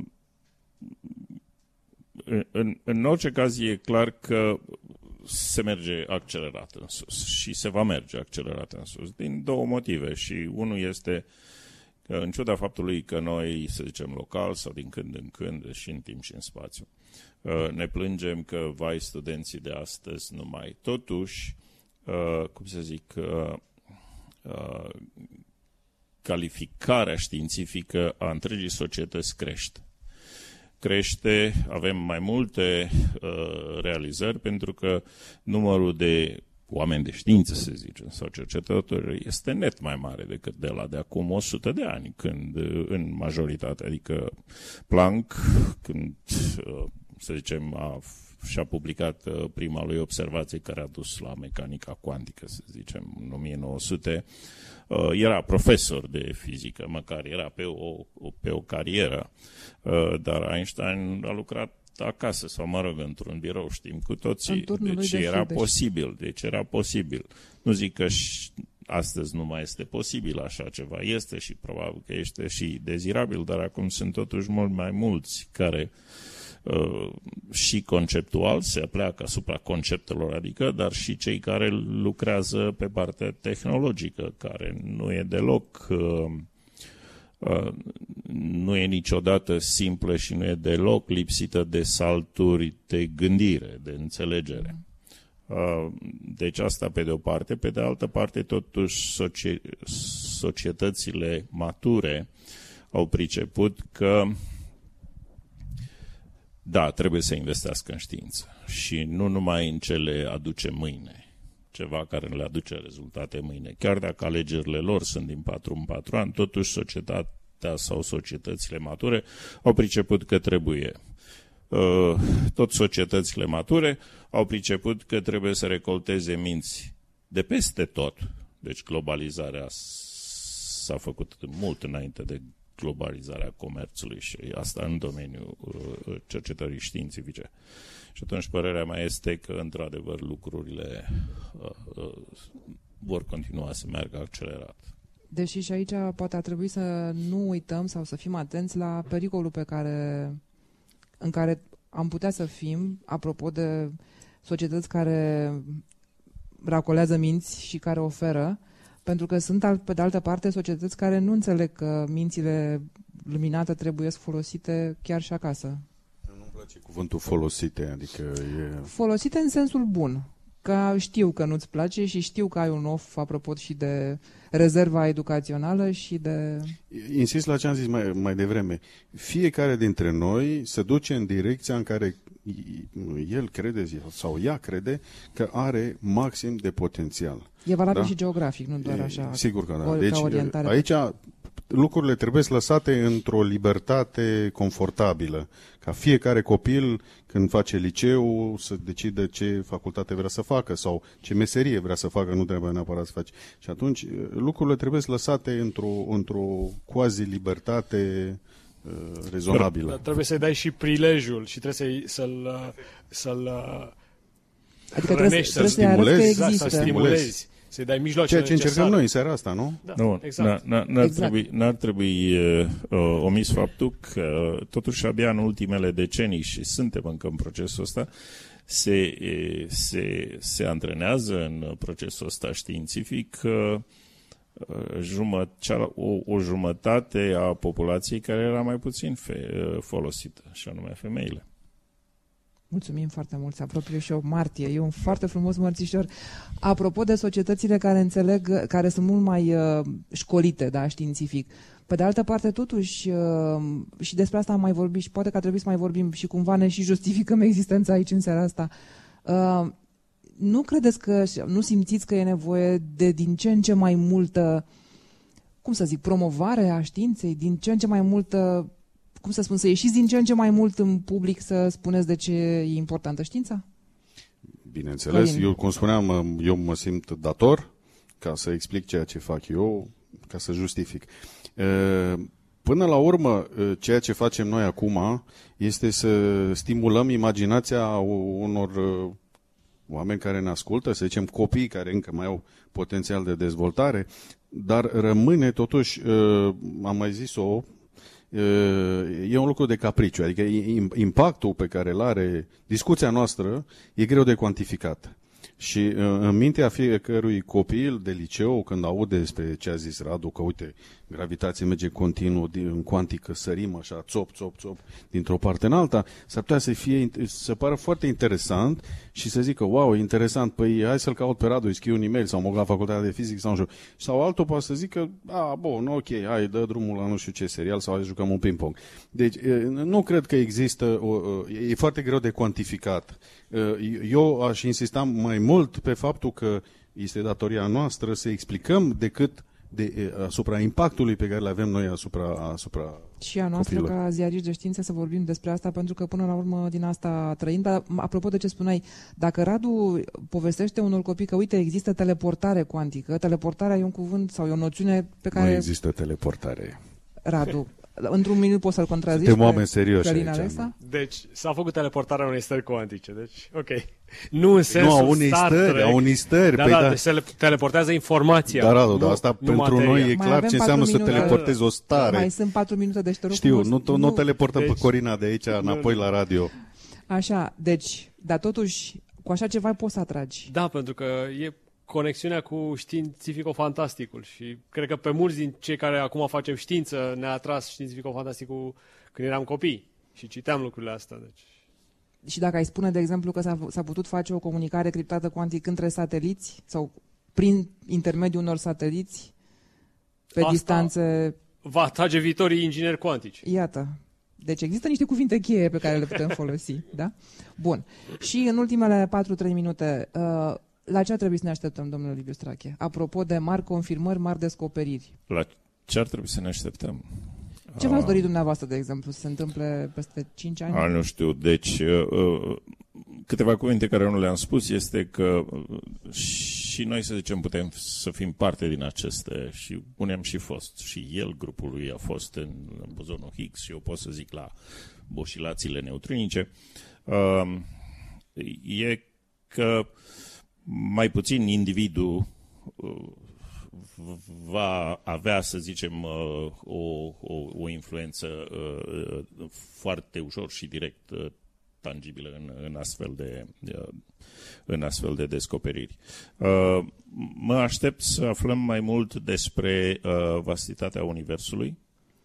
în, în orice caz, e clar că se merge accelerat în sus și se va merge accelerat în sus din două motive. Și unul este că, în ciuda faptului că noi, să zicem, local sau din când în când, și în timp și în spațiu, uh, ne plângem că, vai, studenții de astăzi nu mai. Totuși, uh, cum să zic, uh, uh, calificarea științifică a întregii societăți crește. Crește, avem mai multe uh, realizări pentru că numărul de oameni de știință, să zicem, sau cercetători, este net mai mare decât de la de acum o sută de ani, când în majoritate, adică Planck, când, să zicem, a, și-a publicat prima lui observație care a dus la mecanica cuantică, să zicem, în o mie nouă sute, era profesor de fizică, măcar era pe o, pe o carieră, dar Einstein a lucrat acasă sau, mă rog, într-un birou, știm cu toții. Deci de era Fibeș. posibil, deci era posibil. Nu zic că și astăzi nu mai este posibil așa ceva, este și probabil că este și dezirabil, dar acum sunt totuși mult mai mulți care uh, și conceptual se apleacă asupra conceptelor, adică, dar și cei care lucrează pe partea tehnologică, care nu e deloc... Uh, Uh, nu e niciodată simplă și nu e deloc lipsită de salturi de gândire, de înțelegere. Uh, deci asta pe de o parte. Pe de altă parte, totuși, soci- societățile mature au priceput că da, trebuie să investească în știință și nu numai în ce le aduce mâine, ceva care le aduce rezultate mâine. Chiar dacă alegerile lor sunt din patru în patru ani, totuși societatea sau societățile mature au priceput că trebuie. Tot societățile mature au priceput că trebuie să recolteze minți de peste tot. Deci globalizarea s-a făcut mult înainte de globalizarea comerțului și asta în domeniul cercetării științifice. Și atunci părerea mea este că, într-adevăr, lucrurile uh, uh, vor continua să meargă accelerat. Deși și aici poate ar trebui să nu uităm sau să fim atenți la pericolul pe care, în care am putea să fim, apropo de societăți care racolează minți și care oferă, pentru că sunt, pe de altă parte, societăți care nu înțeleg că mințile luminate trebuie folosite chiar și acasă. Ce cuvântul folosite, adică e... Folosite în sensul bun, că știu că nu-ți place și știu că ai un off apropo și de rezerva educațională și de... Insist la ce am zis mai, mai devreme. Fiecare dintre noi se duce în direcția în care el crede sau ea crede că are maxim de potențial. E valabil da? și geografic, nu doar e, așa. Sigur că da. O, deci orientare. Aici lucrurile trebuie lăsate într-o libertate confortabilă. Ca fiecare copil, când face liceu, să decide ce facultate vrea să facă sau ce meserie vrea să facă, nu trebuie neapărat să faci. Și atunci lucrurile trebuie lăsate într-o, într-o quasi-libertate uh, rezonabilă. Dar trebuie să-i dai și prilejul și trebuie să-i, să-l... să-l adică trebuie, trebuie să-i arăți că există. Să stimulezi. Să-i dai mijloacele Ceea ce încercăm noi în seara asta, nu? Da, nu, exact. n-ar, n-ar exact. trebui, n-ar trebui uh, omis faptul că totuși abia în ultimele decenii, și suntem încă în procesul ăsta, se, se, se antrenează în procesul ăsta științific uh, jumăt, cea, o, o jumătate a populației care era mai puțin fe, folosită, și anume femeile. Mulțumim foarte mult, se apropie și o martie, e un foarte frumos mărțișor. Apropo de societățile care înțeleg, care sunt mult mai uh, școlite, da, științific, pe de altă parte, totuși, uh, și despre asta am mai vorbit și poate că ar trebui să mai vorbim și cumva ne și justificăm existența aici în seara asta. Uh, nu credeți că, nu simțiți că e nevoie de din ce în ce mai multă, cum să zic, promovare a științei, din ce în ce mai multă, cum să spun, să ieșiți din ce în ce mai mult în public să spuneți de ce e importantă știința? Bineînțeles, Călin. eu, cum spuneam, eu mă simt dator ca să explic ceea ce fac eu, ca să justific. Până la urmă, ceea ce facem noi acum este să stimulăm imaginația unor oameni care ne ascultă, să zicem copii care încă mai au potențial de dezvoltare, dar rămâne totuși, am mai zis-o, e un lucru de capriciu, adică impactul pe care îl are discuția noastră e greu de cuantificat. Și în mintea fiecărui copil de liceu, când aude despre ce a zis Radu, că uite, gravitație merge continuu în cuantică, sărim așa, țop, țop, țop, dintr-o parte în alta, s-ar putea să fie, să pară foarte interesant și să zică, wow, interesant, păi hai să-l caut pe Radu, îi scriu un e-mail sau mă duc la facultatea de fizică sau nu știu. Sau altul poate să zică, a, bun, ok, hai, dă drumul la nu știu ce serial sau hai să jucăm un ping-pong. Deci, nu cred că există, o, e foarte greu de cuantificat. Eu aș insista mai mult pe faptul că este datoria noastră să explicăm decât de, asupra impactului pe care le avem noi asupra, asupra și a noastră copiilor. Ca ziariști de știință să vorbim despre asta, pentru că până la urmă din asta trăim. Dar apropo de ce spuneai, dacă Radu povestește unor copii că uite, există teleportare cuantică, teleportarea e un cuvânt sau e o noțiune pe care... Nu există teleportare. Radu, într-un minut poți să-l contrazici? Suntem oameni serioși Călin aici, Alexa? Deci s-a făcut teleportarea unei stări cuantice, deci ok. Nu în sensul Nu, a unei Star stări, Trek. a unei stări. Da, păi da, da. deci se teleportează informația. Da, Radu, nu, dar asta nu pentru materia. noi e Mai clar avem ce patru înseamnă să minute. teleportezi o stare. Mai sunt patru minute, deci te rog Știu, frumos, nu, tu, nu teleportăm Deci- pe Corina de aici înapoi la radio. Așa, deci, dar totuși, cu așa ceva poți să atragi. Da, pentru că e conexiunea cu științifico-fantasticul și cred că pe mulți din cei care acum facem știință ne-a atras științifico-fantasticul când eram copii și citeam lucrurile astea. Deci. Și dacă ai spune, de exemplu, că s-a, s-a putut face o comunicare criptată cuantic între sateliți sau prin intermediul unor sateliți pe Asta- distanțe, Va atrage viitorii ingineri cuantici. iată. Deci există niște cuvinte cheie pe care le putem folosi, da? Bun. Și în ultimele patru trei minute, uh, la ce ar trebui să ne așteptăm, domnule Liviu Strache? Apropo de mari confirmări, mari descoperiri. La ce ar trebui să ne așteptăm? Ce v-ați dori dumneavoastră, de exemplu, să se întâmple peste cinci ani? A, nu știu, deci uh, câteva cuvinte care nu le-am spus este că uh, și noi, să zicem, putem să fim parte din aceste și unii am și fost. Și el, grupul lui, a fost în bozonul Higgs și eu pot să zic la oscilațiile neutrinice. Uh, e că mai puțin individul uh, va avea, să zicem, o, o, o influență foarte ușor și direct tangibilă în, în, astfel de, în astfel de descoperiri. Mă aștept să aflăm mai mult despre vastitatea Universului.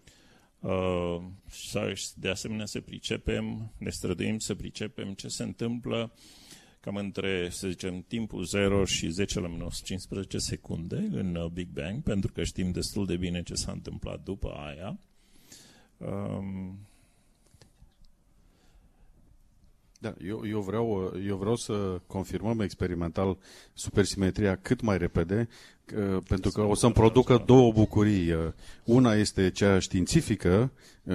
Și de asemenea să pricepem, ne străduim să pricepem ce se întâmplă cam între, să zicem, timpul zero și zece la minus cincisprezece secunde în Big Bang, pentru că știm destul de bine ce s-a întâmplat după aia. Um... Da, eu, eu, vreau, eu vreau să confirmăm experimental supersimetria cât mai repede, că, pentru că o să-mi producă două bucurii. Una este cea științifică,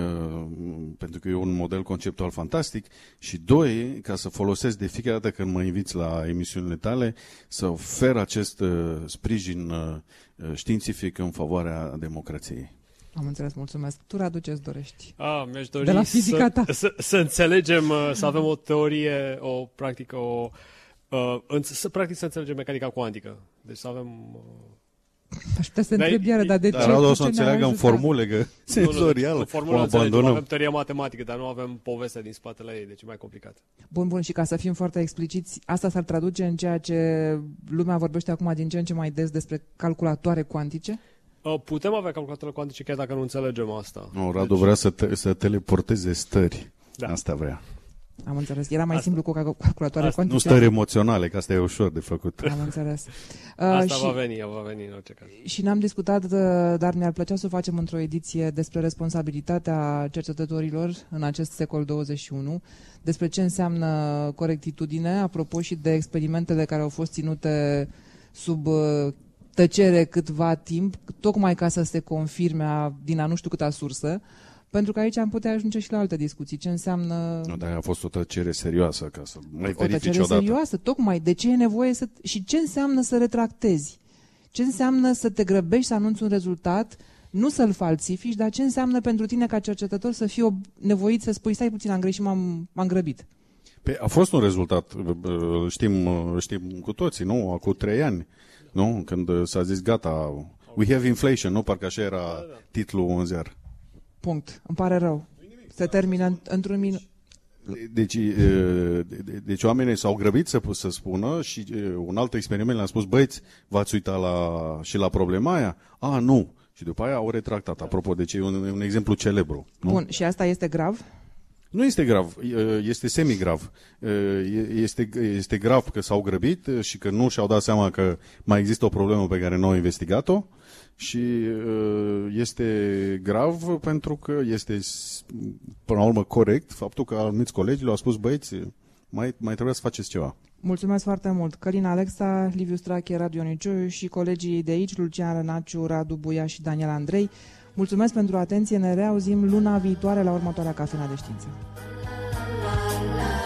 pentru că e un model conceptual fantastic, și doi, ca să folosesc de fiecare dată când mă inviți la emisiunile tale, să ofer acest sprijin științific în favoarea democrației. Am înțeles, mulțumesc. Tu, Radu, ce-ți dorești? A, mi-aș dori De la fizica ta. să, să, să înțelegem, să avem o teorie, o practică, o, uh, să, practic să înțelegem mecanica cuantică. Deci să avem... Uh, Aș putea să Dar întreb e- iară, dar de Dar ce? Radu cu o ce să ne-ar înțeleagă în ajuta? formule, că senzorial Cu o formula înțelegem, abandonăm. avem teoria matematică, dar nu avem povestea din spatele ei, deci e mai complicat. Bun, bun, și ca să fim foarte expliciți, asta s-ar traduce în ceea ce lumea vorbește acum din ce în ce mai des despre calculatoare cuantice? Uh, putem avea calculatoare cuantice chiar dacă nu înțelegem asta. Nu, Radu vrea să, te, să teleporteze stări. Da. Asta vrea. Am înțeles. Era mai Asta- simplu cu cal- calculatoare Asta- Nu cuantice. stări emoționale, că asta e ușor de făcut. Am înțeles. Uh, Asta și, va veni, va veni în orice caz. și n-am discutat, uh, dar mi-ar plăcea să o facem într-o ediție despre responsabilitatea cercetătorilor în acest secol douăzeci și unu, despre ce înseamnă corectitudine, apropo și de experimentele care au fost ținute sub uh, tăcere câtva timp, tocmai ca să se confirme a, din a nu știu câta sursă, pentru că aici am putea ajunge și la alte discuții. Ce înseamnă Nu, dar a fost o tăcere serioasă, ca să mai o verifici tăcere odată. serioasă, tocmai. De ce e nevoie să... Și ce înseamnă să retractezi? Ce înseamnă să te grăbești să anunți un rezultat, nu să-l falsifici, dar ce înseamnă pentru tine ca cercetător să fii ob- nevoit să spui, stai puțin, am greșit, m-am, m-am grăbit. Pe, a fost un rezultat, îl știm, îl știm cu toții, nu? Acum trei ani, nu? Când s-a zis, gata, we have inflation, nu? Parcă așa era titlul în ziar. Punct. Îmi pare rău. Se termină în- într-un minut. Deci, e, de- deci oamenii s-au grăbit să, să spună și e, un alt experiment le-a spus, băieți, v-ați uitat la, și la problema aia? A, nu. Și după aia au retractat. Apropo, deci e un, un exemplu celebru. Nu? Bun, și asta este grav? Nu este grav, este semigrav. Este, este grav că s-au grăbit și că nu și-au dat seama că mai există o problemă pe care nu au investigat-o și este grav pentru că este, până la urmă, corect faptul că anumiți colegi le-au spus, băieți, mai, mai trebuie să faceți ceva. Mulțumesc foarte mult. Călin Alexa, Liviu Strache, Radu Ioniciu și colegii de aici, Lucian Rănaciu, Radu Buia și Daniel Andrei. Mulțumesc pentru atenție, ne reauzim luna viitoare la următoarea Cafenea de Știință.